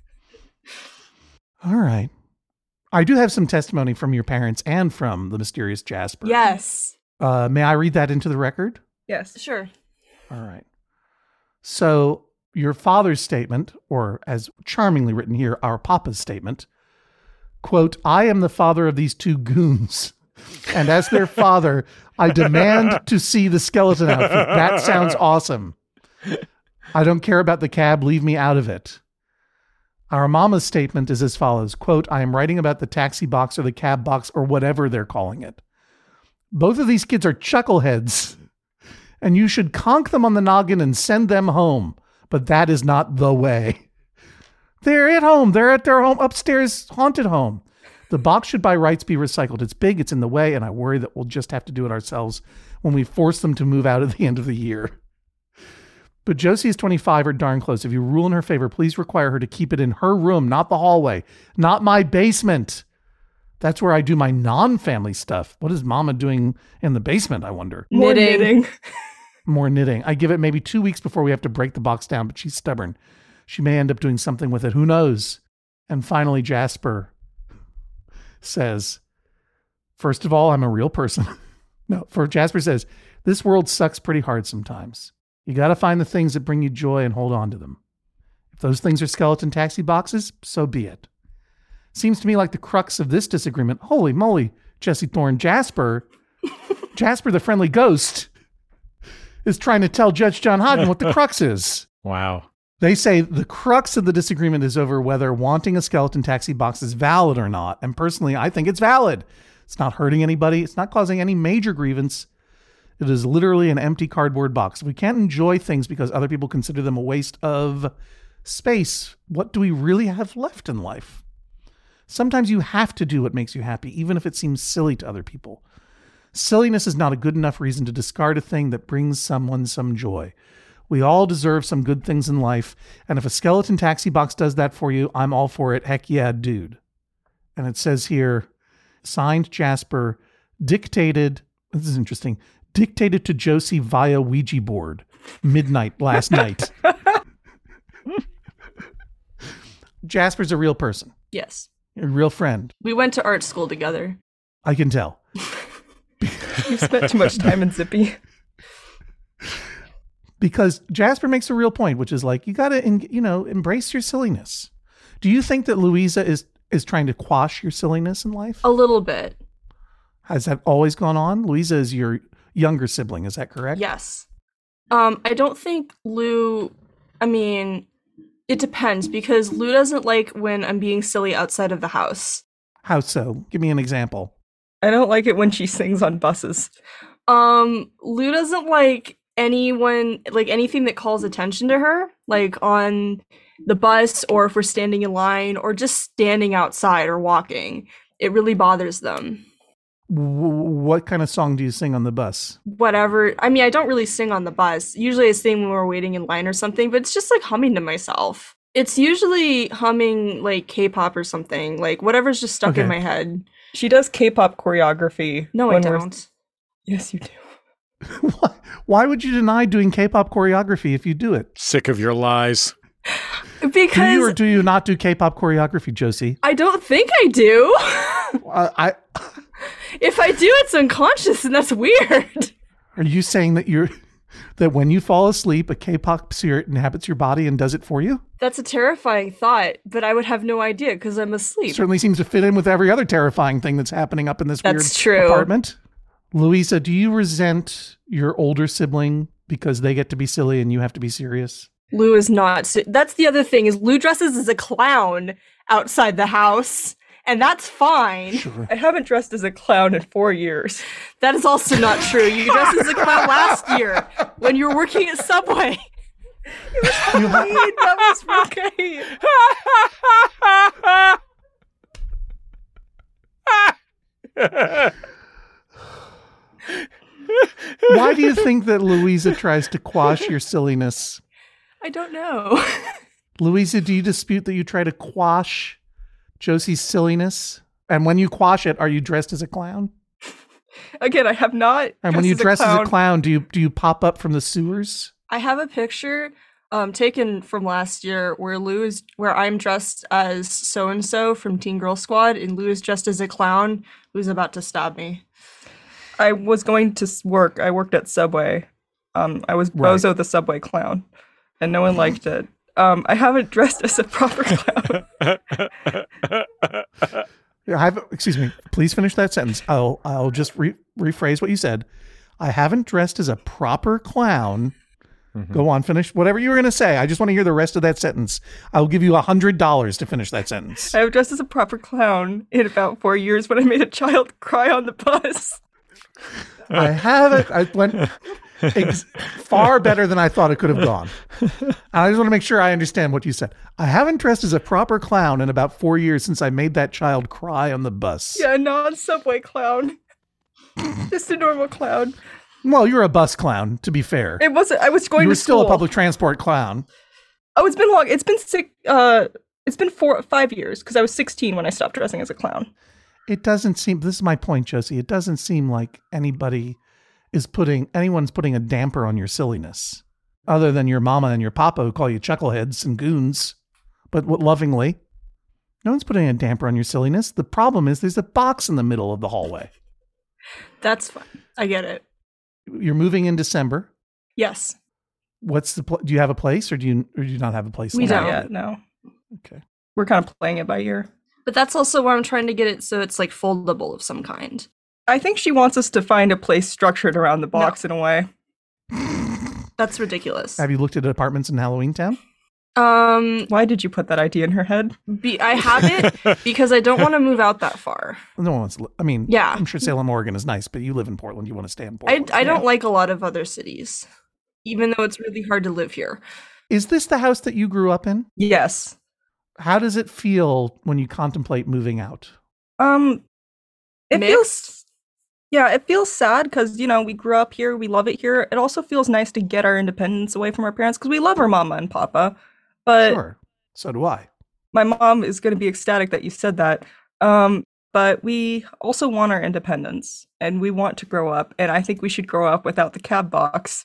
B: All right. I do have some testimony from your parents and from the mysterious Jasper.
D: Yes.
B: Uh, may I read that into the record?
C: Yes.
D: Sure.
B: All right. So your father's statement, or as charmingly written here, our papa's statement, quote, I am the father of these two goons. And as their father, I demand to see the skeleton outfit. That sounds awesome. I don't care about the cab. Leave me out of it. Our mama's statement is as follows, quote, I am writing about the taxi box or the cab box or whatever they're calling it. Both of these kids are chuckleheads, and you should conk them on the noggin and send them home. But that is not the way. They're at home. They're at their home upstairs haunted home. The box should by rights be recycled. It's big, it's in the way, and I worry that we'll just have to do it ourselves when we force them to move out at the end of the year. But Josie is twenty-five or darn close. If you rule in her favor, please require her to keep it in her room, not the hallway, not my basement. That's where I do my non-family stuff. What is Mama doing in the basement, I wonder?
C: More
D: Knitting.
C: knitting.
B: More knitting. I give it maybe two weeks before we have to break the box down, but she's stubborn. She may end up doing something with it. Who knows? And finally, Jasper says, first of all, I'm a real person. No, for Jasper says, this world sucks pretty hard sometimes. You got to find the things that bring you joy and hold on to them. If those things are skeleton taxi boxes, so be it. Seems to me like the crux of this disagreement. Holy moly, Jesse Thorne, Jasper, Jasper the friendly ghost, is trying to tell Judge John Hodgman what the crux is.
A: Wow.
B: They say the crux of the disagreement is over whether wanting a skeleton taxi box is valid or not. And personally, I think it's valid. It's not hurting anybody. It's not causing any major grievance. It is literally an empty cardboard box. If we can't enjoy things because other people consider them a waste of space, what do we really have left in life? Sometimes you have to do what makes you happy, even if it seems silly to other people. Silliness is not a good enough reason to discard a thing that brings someone some joy. We all deserve some good things in life, and if a skeleton taxi box does that for you, I'm all for it. Heck yeah, dude. And it says here, signed Jasper, dictated, this is interesting, dictated to Josie via Ouija board, midnight last night. Jasper's a real person,
D: Yes.
B: a real friend.
D: We went to art school together.
B: I can tell.
C: You spent too much time in Zippy.
B: Because Jasper makes a real point, which is like, you got to, you know, embrace your silliness. Do you think that Louisa is, is trying to quash your silliness in life?
D: A little bit.
B: Has that always gone on? Louisa is your younger sibling, is that correct?
D: Yes. Um, I don't think Lou, I mean, it depends because Lou doesn't like when I'm being silly outside of the house.
B: How so? Give me an example.
C: I don't like it when she sings on buses.
D: Um, Lou doesn't like anyone, like anything that calls attention to her, like on the bus or if we're standing in line or just standing outside or walking. It really bothers them.
B: W- what kind of song do you sing on the bus?
D: Whatever. I mean, I don't really sing on the bus. Usually I sing when we're waiting in line or something, but it's just like humming to myself. It's usually humming like K-pop or something, like whatever's just stuck
B: Okay.
D: in my head.
C: She does K-pop choreography.
D: No, I
C: when we're-
D: don't.
C: Yes, you do.
B: Why, why would you deny doing K-pop choreography if you do it?
A: Sick of your lies.
B: Do
D: Because
B: you or do you not do K-pop choreography, Josie?
D: I don't think I do.
B: Uh, I
D: If I do, it's unconscious, and that's weird.
B: Are you saying that you're that when you fall asleep, a K-pop spirit inhabits your body and does it for you?
D: That's a terrifying thought, but I would have no idea because I'm asleep.
B: Certainly seems to fit in with every other terrifying thing that's happening up in this
D: That's
B: weird
D: true.
B: apartment. Louisa, do you resent your older sibling because they get to be silly and you have to be serious?
D: Lou is not. si- That's the other thing is Lou dresses as a clown outside the house, and that's fine.
B: Sure.
C: I haven't dressed as a clown in four years.
D: That is also not true. You dressed as a clown last year when you were working at Subway.
B: You ha-
C: Hey, that was okay.
B: Why do you think that Louisa tries to quash your silliness?
D: I don't know.
B: Louisa, do you dispute that you try to quash Josie's silliness? And when you quash it, are you dressed as a clown?
C: Again, I have not.
B: And when you
C: dressed
B: dress as a clown, do you do you pop up from the sewers?
D: I have a picture um, taken from last year where Lou is, where I'm dressed as so and so from Teen Girl Squad, and Lou is dressed as a clown who's about to stab me.
C: I was going to s- work. I worked at Subway. Um, I was
B: Right.
C: Bozo the Subway clown, and no one liked it. Um, I haven't dressed as a proper clown.
B: I have, excuse me, please finish that sentence. I'll I'll just re- rephrase what you said. I haven't dressed as a proper clown.
A: Mm-hmm.
B: Go on, finish whatever you were going to say. I just want to hear the rest of that sentence. I'll give you a hundred dollars to finish that sentence.
C: I have dressed as a proper clown in about four years when I made a child cry on the bus.
B: I haven't. I went ex- far better than I thought it could have gone. And I just want to make sure I understand what you said. I haven't dressed as a proper clown in about four years since I made that child cry on the bus.
C: Yeah, non-Subway clown. Just a normal clown.
B: Well, you're a bus clown, to be fair.
C: It wasn't. I was going
B: You were
C: to
B: still
C: school.
B: a public transport clown.
C: Oh, it's been long. It's been six. Uh, it's been four, five years because I was sixteen when I stopped dressing as a clown.
B: It doesn't seem, this is my point, Josie. It doesn't seem like anybody is putting, anyone's putting a damper on your silliness other than your mama and your papa who call you chuckleheads and goons, but what, lovingly. No one's putting a damper on your silliness. The problem is there's a box in the middle of the hallway.
D: That's fine. I get it.
B: You're moving in December.
D: Yes.
B: What's the, pl- do you have a place or do you, or do you not have a place?
D: We
B: in
C: Not
D: don't.
B: mind?
C: yet. No,
B: Okay.
C: we're kind of playing it by ear.
D: But that's also why I'm trying to get it so it's like foldable of some kind.
C: I think she wants us to find a place structured around the box in a way.
D: That's ridiculous.
B: Have you looked at apartments in Halloween Town?
D: Um,
C: Why did you put that idea in her head?
D: be, I have it because I don't want to move out that far.
B: No one wants to li- I mean,
D: Yeah.
B: I'm sure Salem, Oregon is nice, but you live in Portland. You want to stay in
D: I,
B: Portland.
D: I don't like a lot of other cities, even though it's really hard to live here.
B: Is this the house that you grew up in?
C: Yes.
B: How does it feel when you contemplate moving out?
C: Um, it
D: Mixed?
C: feels, yeah, it feels sad because, you know, we grew up here, we love it here. It also feels nice to get our independence away from our parents because we love our mama and papa. But
B: Sure. So do I.
C: my mom is going to be ecstatic that you said that. Um, but we also want our independence and we want to grow up. And I think we should grow up without the cab box.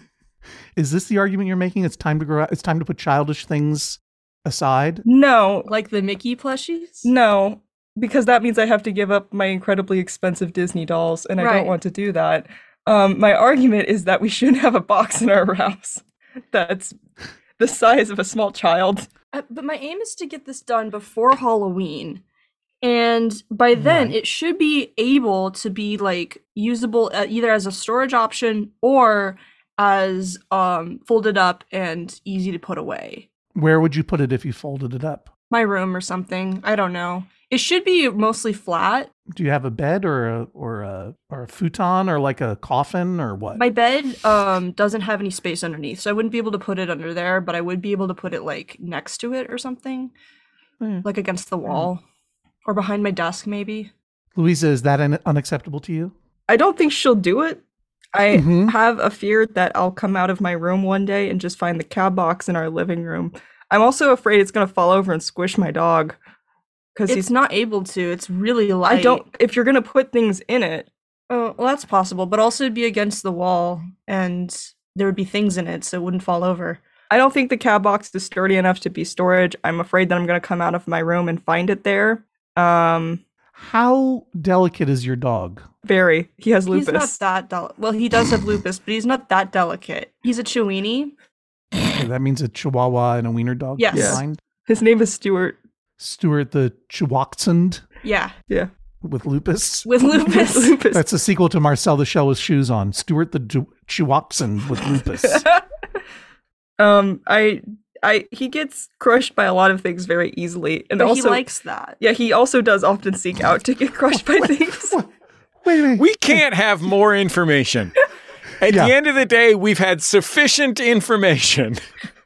B: Is this the argument you're making? It's time to grow up. It's time to put childish things aside.
C: No,
D: Like the Mickey plushies?
C: no, because that means I have to give up my incredibly expensive Disney dolls, and I
D: Right.
C: don't want to do that. Um, my argument is that we shouldn't have a box in our house that's the size of a small child.
D: Uh, but my aim is to get this done before Halloween. And by then,
B: Right.
D: it should be able to be like usable uh, either as a storage option or as um, folded up and easy to put away.
B: Where would you put it if you folded it up?
D: My room or something. I don't know. It should be mostly flat.
B: Do you have a bed or a or a or a futon or like a coffin or what?
D: My bed um, doesn't have any space underneath, so I wouldn't be able to put it under there, but I would be able to put it like next to it or something,
B: Eh.
D: like against the wall or behind my desk, maybe.
B: Louisa, is that un- unacceptable to you?
C: I don't think she'll do it. I
B: Mhm.
C: have a fear that I'll come out of my room one day and just find the cab box in our living room. I'm also afraid it's going to fall over and squish my dog. Because
D: It's
C: he's
D: not able to. It's really light.
C: I don't, if you're going to put things in it,
D: Oh, well, that's possible, but also it'd be against the wall, and there would be things in it, so it wouldn't fall over.
C: I don't think the cab box is sturdy enough to be storage. I'm afraid that I'm going to come out of my room and find it there. Um,
B: How delicate is your dog?
C: very. He has lupus.
D: He's not that delicate. Well, he does have lupus, but he's not that delicate. He's a Chiweenie.
B: Okay, that means a Chihuahua and a wiener dog.
D: Yes.
C: Yeah.
B: combined?
C: His name is Stuart.
B: Stuart the Chihuahtsand
D: Yeah,
C: Yeah.
B: with lupus.
D: with lupus.
C: lupus.
B: That's a sequel to Marcel the Shell with shoes on. Stuart the Ju- Chihuahtsand with lupus.
C: um, I, I, he gets crushed by a lot of things very easily, and
D: But
C: also,
D: he likes that.
C: yeah, he also does often seek out to get crushed by things.
B: Wait a minute.
A: We can't have more information. At
B: Yeah.
A: the end of the day, we've had sufficient information.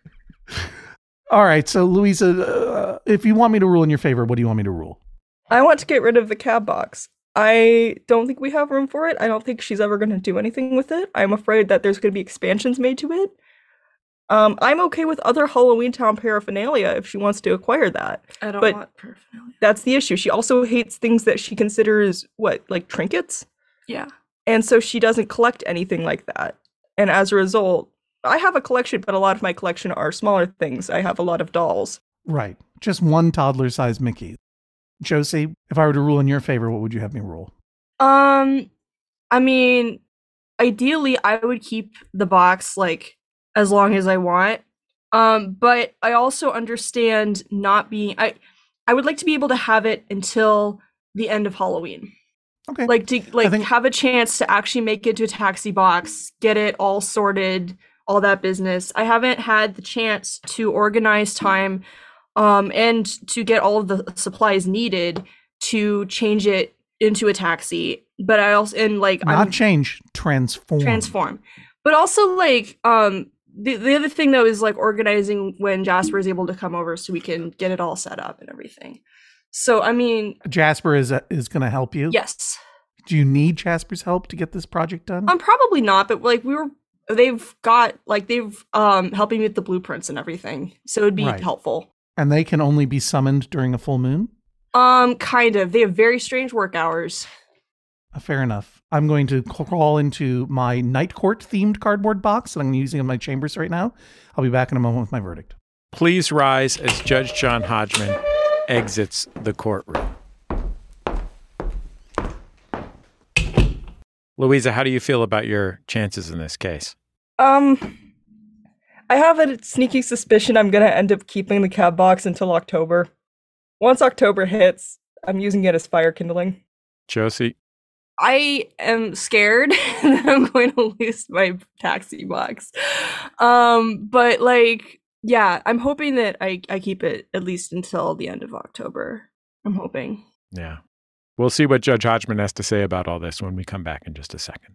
B: All right, so Louisa, uh, if you want me to rule in your favor, what do you want me to rule?
C: I want to get rid of the cab box. I don't think we have room for it. I don't think she's ever going to do anything with it. I'm afraid that there's going to be expansions made to it. Um, I'm okay with other Halloween Town paraphernalia if she wants to acquire that.
D: I don't
C: But-
D: want paraphernalia.
C: That's the issue. She also hates things that she considers, what, like trinkets?
D: Yeah.
C: And so she doesn't collect anything like that. And as a result, I have a collection, but a lot of my collection are smaller things. I have a lot of dolls.
B: Right, just one toddler-sized Mickey. Josie, if I were to rule in your favor, what would you have me rule?
D: Um, I mean, ideally, I would keep the box like as long as I want. Um, but I also understand not being. I I would like to be able to have it until the end of Halloween.
B: Okay.
D: Like to like
B: think-
D: have a chance to actually make it to a taxi box, get it all sorted, all that business. I haven't had the chance to organize time um and to get all of the supplies needed to change it into a taxi. But I also and like
B: Not
D: I'm
B: change, transform.
D: transform. But also like um the, the other thing though is like organizing when Jasper is able to come over so we can get it all set up and everything. So I mean,
B: Jasper is uh, is going to help you.
D: yes.
B: Do you need Jasper's help to get this project done?
D: Um, probably not, but like we were, they've got like they've um helping me with the blueprints and everything, so it'd be
B: Right.
D: helpful.
B: And they can only be summoned during a full moon?
D: Um, kind of. They have very strange work hours.
B: Uh, fair enough. I'm going to crawl into my night court themed cardboard box that I'm using in my chambers right now. I'll be back in a moment with my verdict.
A: Please rise as Judge John Hodgman exits the courtroom. Louisa, how do you feel about your chances in this case?
C: Um, I have a sneaky suspicion I'm going to end up keeping the cab box until October. Once October hits, I'm using it as fire kindling.
A: Josie?
D: I am scared that I'm going to lose my taxi box. Um, but like Yeah, I'm hoping that I, I keep it at least until the end of October. I'm hoping.
A: Yeah. We'll see what Judge Hodgman has to say about all this when we come back in just a second.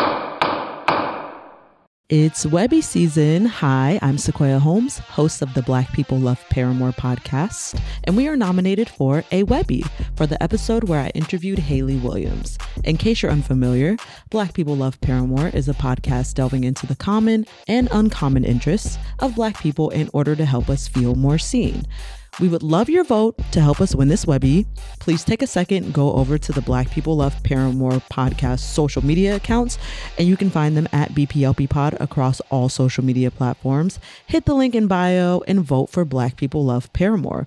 E: It's Webby season. Hi, I'm Sequoia Holmes, host of the Black People Love Paramore podcast, and we are nominated for a Webby for the episode where I interviewed Hayley Williams. In case you're unfamiliar, Black People Love Paramore is a podcast delving into the common and uncommon interests of Black people in order to help us feel more seen. We would love your vote to help us win this Webby. Please take a second and go over to the Black People Love Paramore podcast social media accounts, and you can find them at B P L P Pod across all social media platforms. Hit the link in bio and vote for Black People Love Paramore.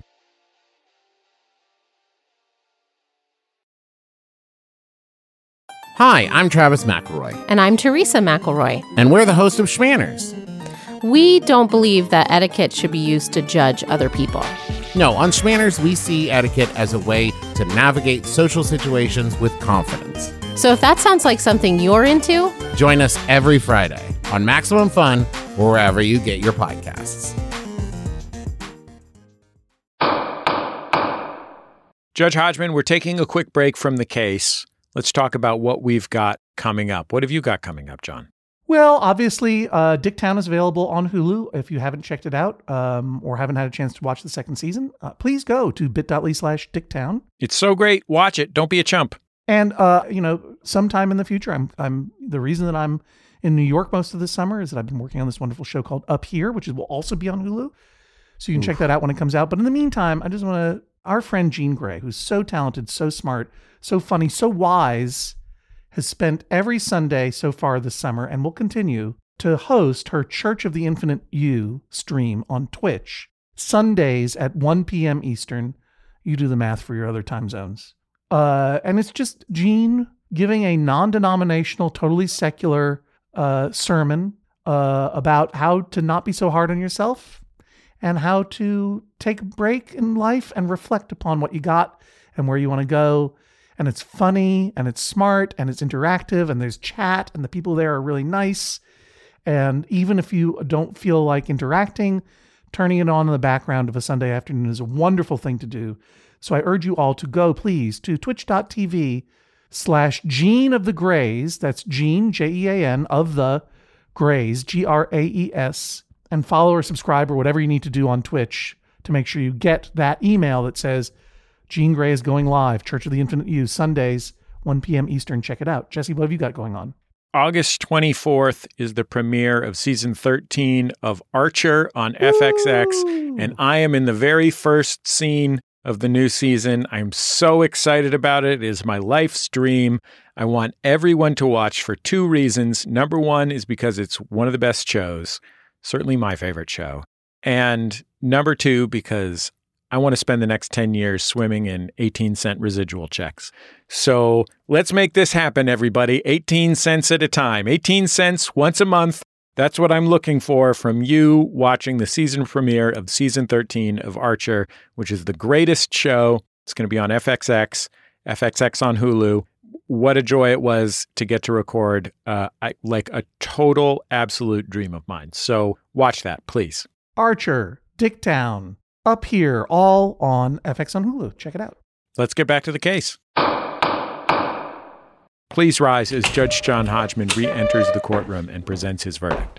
F: Hi, I'm Travis McElroy.
G: And I'm Teresa McElroy.
F: And we're the host of Schmanners.
G: We don't believe that etiquette should be used to judge other people.
F: No, on Schmanners, we see etiquette as a way to navigate social situations with confidence.
G: So if that sounds like something you're into,
F: join us every Friday on Maximum Fun or wherever you get your podcasts.
A: Judge Hodgman, we're taking a quick break from the case. Let's talk about what we've got coming up. What have you got coming up, John?
B: Well, obviously, uh, Dicktown is available on Hulu. If you haven't checked it out um, or haven't had a chance to watch the second season, uh, please go to bit.ly slash Dicktown.
A: It's so great. Watch it. Don't be a chump.
B: And, uh, you know, sometime in the future, I'm, I'm the reason that I'm in New York most of the summer is that I've been working on this wonderful show called Up Here, which is, will also be on Hulu. So you can Oof. check that out when it comes out. But in the meantime, I just want to, our friend Jean Grey, who's so talented, so smart, so funny, so wise, has spent every Sunday so far this summer and will continue to host her Church of the Infinite You stream on Twitch, Sundays at one p.m. Eastern. You do the math for your other time zones. Uh, and it's just Jean giving a non-denominational, totally secular uh, sermon uh, about how to not be so hard on yourself and how to take a break in life and reflect upon what you got and where you want to go. And it's funny, and it's smart, and it's interactive, and there's chat, and the people there are really nice. And even if you don't feel like interacting, turning it on in the background of a Sunday afternoon is a wonderful thing to do. So I urge you all to go, please, to twitch.tv slash Jean of the Greys. That's Jean, J E A N, of the Greys, G R A E S, and follow or subscribe or whatever you need to do on Twitch to make sure you get that email that says, Jean Grey is going live, Church of the Infinite You, Sundays, one p.m. Eastern. Check it out. Jesse, what have you got going on?
A: August twenty-fourth is the premiere of season thirteen of Archer on F X X, Ooh. And I am in the very first scene of the new season. I'm so excited about it. It is my life's dream. I want everyone to watch for two reasons. Number one is because it's one of the best shows, certainly my favorite show. And number two, because I want to spend the next ten years swimming in eighteen cent residual checks. So let's make this happen, everybody. eighteen cents at a time. eighteen cents once a month. That's what I'm looking for from you watching the season premiere of season thirteen of Archer, which is the greatest show. It's going to be on F X X, F X X on Hulu. What a joy it was to get to record, uh, I, like a total, absolute dream of mine. So watch that, please.
B: Archer, Dicktown, Up Here, all on F X on Hulu. Check it out.
A: Let's get back to the case. Please rise as Judge John Hodgman re-enters the courtroom and presents his verdict.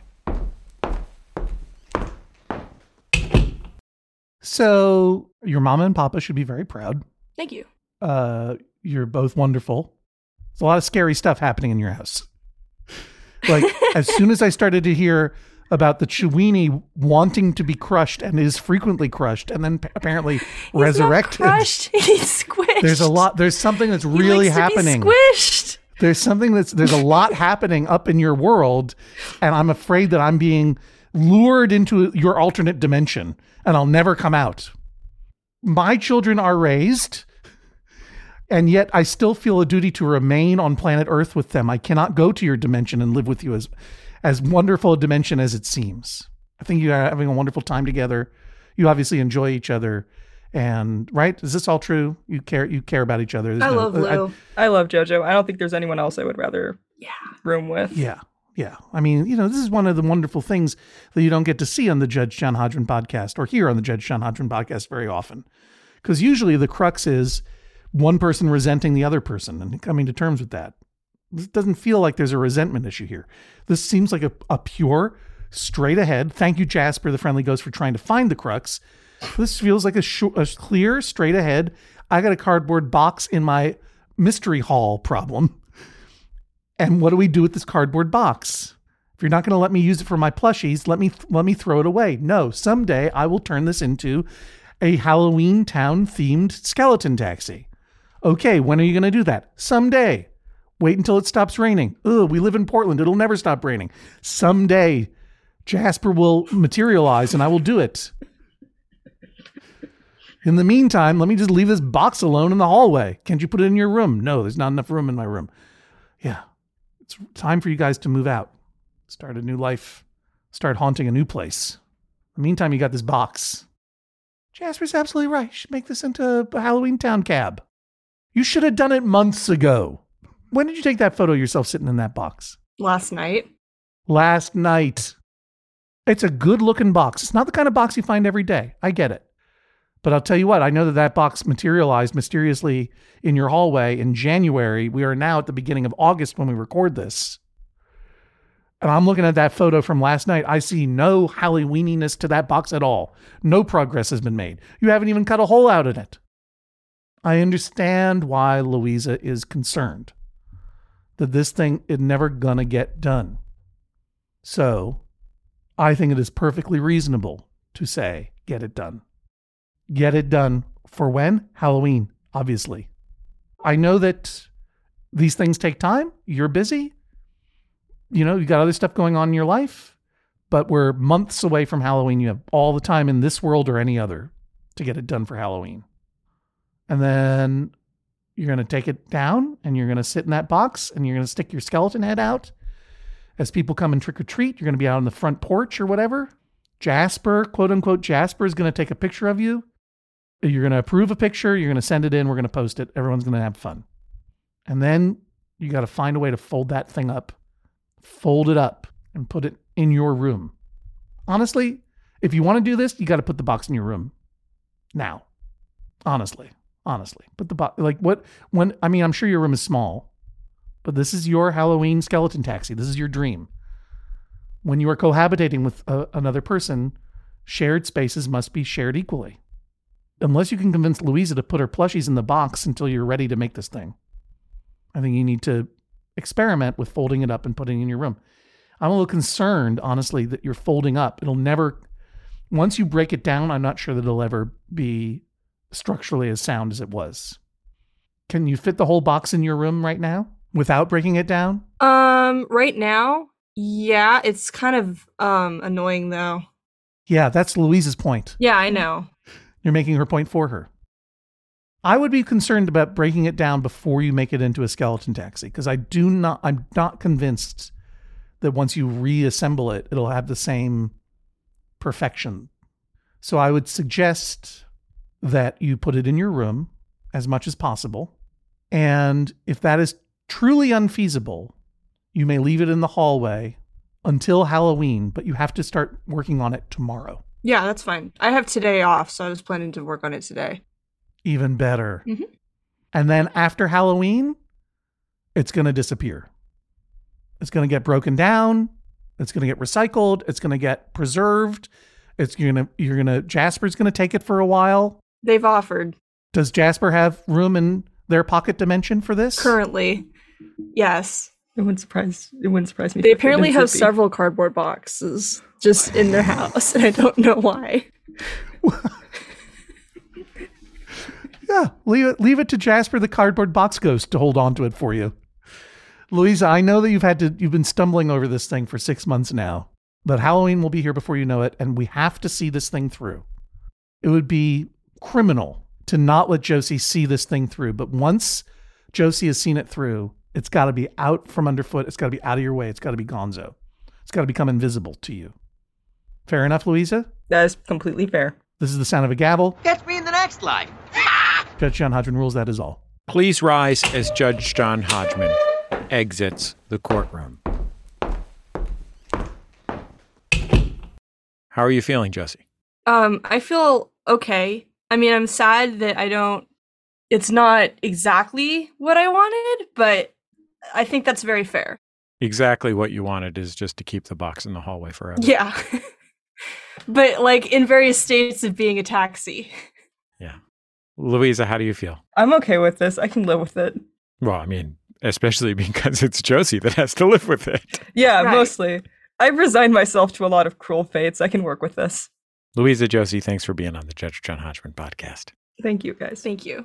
B: So your mama and papa should be very proud.
D: Thank you.
B: Uh, you're both wonderful. There's a lot of scary stuff happening in your house. Like, as soon as I started to hear about the Chewini wanting to be crushed and is frequently crushed and then p- apparently
D: He's
B: resurrected.
D: Not crushed. He's squished.
B: There's a lot. There's something that's really
D: he likes
B: happening.
D: To be squished.
B: There's something that's, there's a lot happening up in your world. And I'm afraid that I'm being lured into your alternate dimension and I'll never come out. My children are raised, and yet I still feel a duty to remain on planet Earth with them. I cannot go to your dimension and live with you as as wonderful a dimension as it seems. I think you are having a wonderful time together. You obviously enjoy each other. And right? Is this all true? You care you care about each other. There's
C: I
B: no,
C: love Lou. I, I love JoJo. I don't think there's anyone else I would rather
D: yeah.
C: room with.
B: Yeah. Yeah. I mean, you know, this is one of the wonderful things that you don't get to see on the Judge John Hodgman podcast or hear on the Judge John Hodgman podcast very often. Because usually the crux is one person resenting the other person and coming to terms with that. This doesn't feel like there's a resentment issue here. This seems like a, a pure, straight ahead. Thank you, Jasper, the Friendly Ghost, for trying to find the crux. This feels like a, sh- a clear, straight ahead, I got a cardboard box in my mystery hall problem. And what do we do with this cardboard box? If you're not going to let me use it for my plushies, let me let me throw it away. No, someday I will turn this into a Halloween Town themed skeleton taxi. Okay, when are you going to do that? Someday. Wait until it stops raining. Ugh, we live in Portland. It'll never stop raining. Someday Jasper will materialize and I will do it. In the meantime, let me just leave this box alone in the hallway. Can't you put it in your room? No, there's not enough room in my room. Yeah, it's time for you guys to move out. Start a new life. Start haunting a new place. In the meantime, you got this box. Jasper's absolutely right. You should make this into a Halloween Town cab. You should have done it months ago. When did you take that photo of yourself sitting in that box?
D: Last night.
B: Last night. It's a good looking box. It's not the kind of box you find every day. I get it. But I'll tell you what, I know that that box materialized mysteriously in your hallway in January. We are now at the beginning of August when we record this. And I'm looking at that photo from last night. I see no Halloweeniness to that box at all. No progress has been made. You haven't even cut a hole out in it. I understand why Louisa is concerned that this thing is never gonna get done. So I think it is perfectly reasonable to say, get it done. Get it done for when? Halloween, obviously. I know that these things take time. You're busy. You know, you got other stuff going on in your life, but we're months away from Halloween. You have all the time in this world or any other to get it done for Halloween. And then you're going to take it down and you're going to sit in that box and you're going to stick your skeleton head out. As people come and trick or treat, you're going to be out on the front porch or whatever. Jasper, quote unquote, Jasper is going to take a picture of you. You're going to approve a picture. You're going to send it in. We're going to post it. Everyone's going to have fun. And then you got to find a way to fold that thing up, fold it up and put it in your room. Honestly, if you want to do this, you got to put the box in your room now. Honestly, honestly, put the box, like what, when, I mean, I'm sure your room is small, but this is your Halloween skeleton taxi. This is your dream. When you are cohabitating with a, another person, shared spaces must be shared equally. Unless you can convince Louisa to put her plushies in the box until you're ready to make this thing. I think you need to experiment with folding it up and putting it in your room. I'm a little concerned, honestly, that you're folding up. It'll never, once you break it down, I'm not sure that it'll ever be structurally as sound as it was. Can you fit the whole box in your room right now without breaking it down?
D: Um, right now, yeah, it's kind of um annoying though.
B: Yeah, that's Louisa's point.
D: Yeah, I know.
B: You're making her point for her. I would be concerned about breaking it down before you make it into a skeleton taxi, because I do not, I'm not convinced that once you reassemble it, it'll have the same perfection. So I would suggest that you put it in your room as much as possible. And if that is truly unfeasible, you may leave it in the hallway until Halloween, but you have to start working on it tomorrow.
D: Yeah, that's fine. I have today off, so I was planning to work on it today.
B: Even better.
D: Mm-hmm.
B: And then after Halloween, it's going to disappear. It's going to get broken down. It's going to get recycled. It's going to get preserved. It's going to, you're going to, Jasper's going to take it for a while.
D: They've offered.
B: Does Jasper have room in their pocket dimension for this?
D: Currently, yes.
C: It wouldn't surprise. It wouldn't surprise me.
D: They apparently have several cardboard boxes just in their house, and I don't know why.
B: Yeah, leave it, leave it to Jasper, the cardboard box ghost, to hold on to it for you. Louisa, I know that you've had to, you've been stumbling over this thing for six months now, but Halloween will be here before you know it, and we have to see this thing through. It would be criminal to not let Josie see this thing through, but once Josie has seen it through, it's got to be out from underfoot. It's got to be out of your way. It's got to be gonzo. It's got to become invisible to you. Fair enough, Louisa?
C: That is completely fair.
B: This is the sound of a gavel.
H: Catch me in the next life.
B: Judge John Hodgman rules, that is all.
A: Please rise as Judge John Hodgman exits the courtroom. How are you feeling, Josie?
D: Um, I feel okay. I mean, I'm sad that I don't, it's not exactly what I wanted, but I think that's very fair.
A: Exactly what you wanted is just to keep the box in the hallway forever.
D: Yeah. But like in various states of being a taxi.
A: Yeah. Louisa, how do you feel?
C: I'm okay with this. I can live with it.
A: Well, I mean, especially because it's Josie that has to live with it.
C: Yeah,
D: Right.
C: mostly. I've resigned myself to a lot of cruel fates. I can work with this.
A: Louisa, Josie, thanks for being on the Judge John Hodgman podcast.
C: Thank you, guys.
D: Thank you.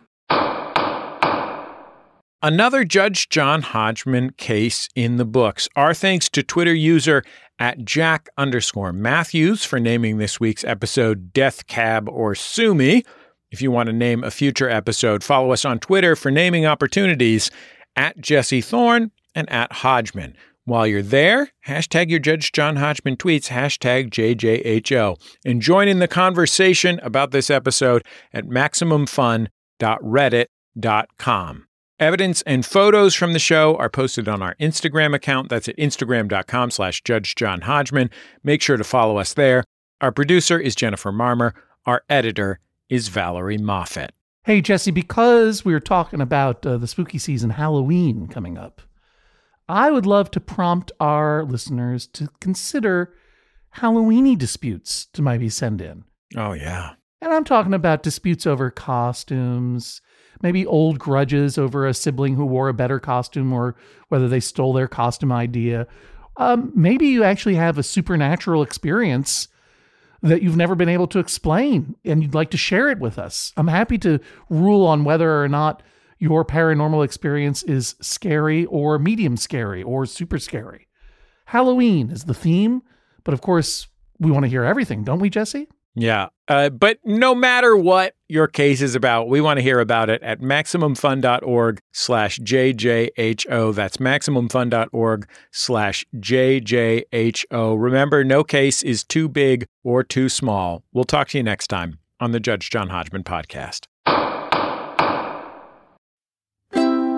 A: Another Judge John Hodgman case in the books. Our thanks to Twitter user at Jack underscore Matthews for naming this week's episode Death Cab or Sue Me. If you want to name a future episode, follow us on Twitter for naming opportunities at Jesse Thorne and at Hodgman. While you're there, hashtag your Judge John Hodgman tweets, hashtag J J H O. And join in the conversation about this episode at maximum fun dot reddit dot com. Evidence and photos from the show are posted on our Instagram account. That's at instagram.com slash Judge John Hodgman. Make sure to follow us there. Our producer is Jennifer Marmer. Our editor is Valerie Moffett.
B: Hey, Jesse, because we were talking about uh, the spooky season, Halloween coming up, I would love to prompt our listeners to consider Halloweeny disputes to maybe send in.
A: Oh, yeah.
B: And I'm talking about disputes over costumes, maybe old grudges over a sibling who wore a better costume or whether they stole their costume idea. Um, maybe you actually have a supernatural experience that you've never been able to explain and you'd like to share it with us. I'm happy to rule on whether or not your paranormal experience is scary or medium scary or super scary. Halloween is the theme, but of course, we want to hear everything, don't we, Jesse?
A: Yeah. Uh, but no matter what your case is about, we want to hear about it at maximumfun.org slash JJHO. That's maximumfun.org slash JJHO. Remember, no case is too big or too small. We'll talk to you next time on the Judge John Hodgman podcast.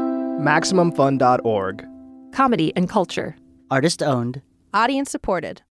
H: maximum fun dot org.
I: Comedy and culture.
J: Artist owned.
I: Audience supported.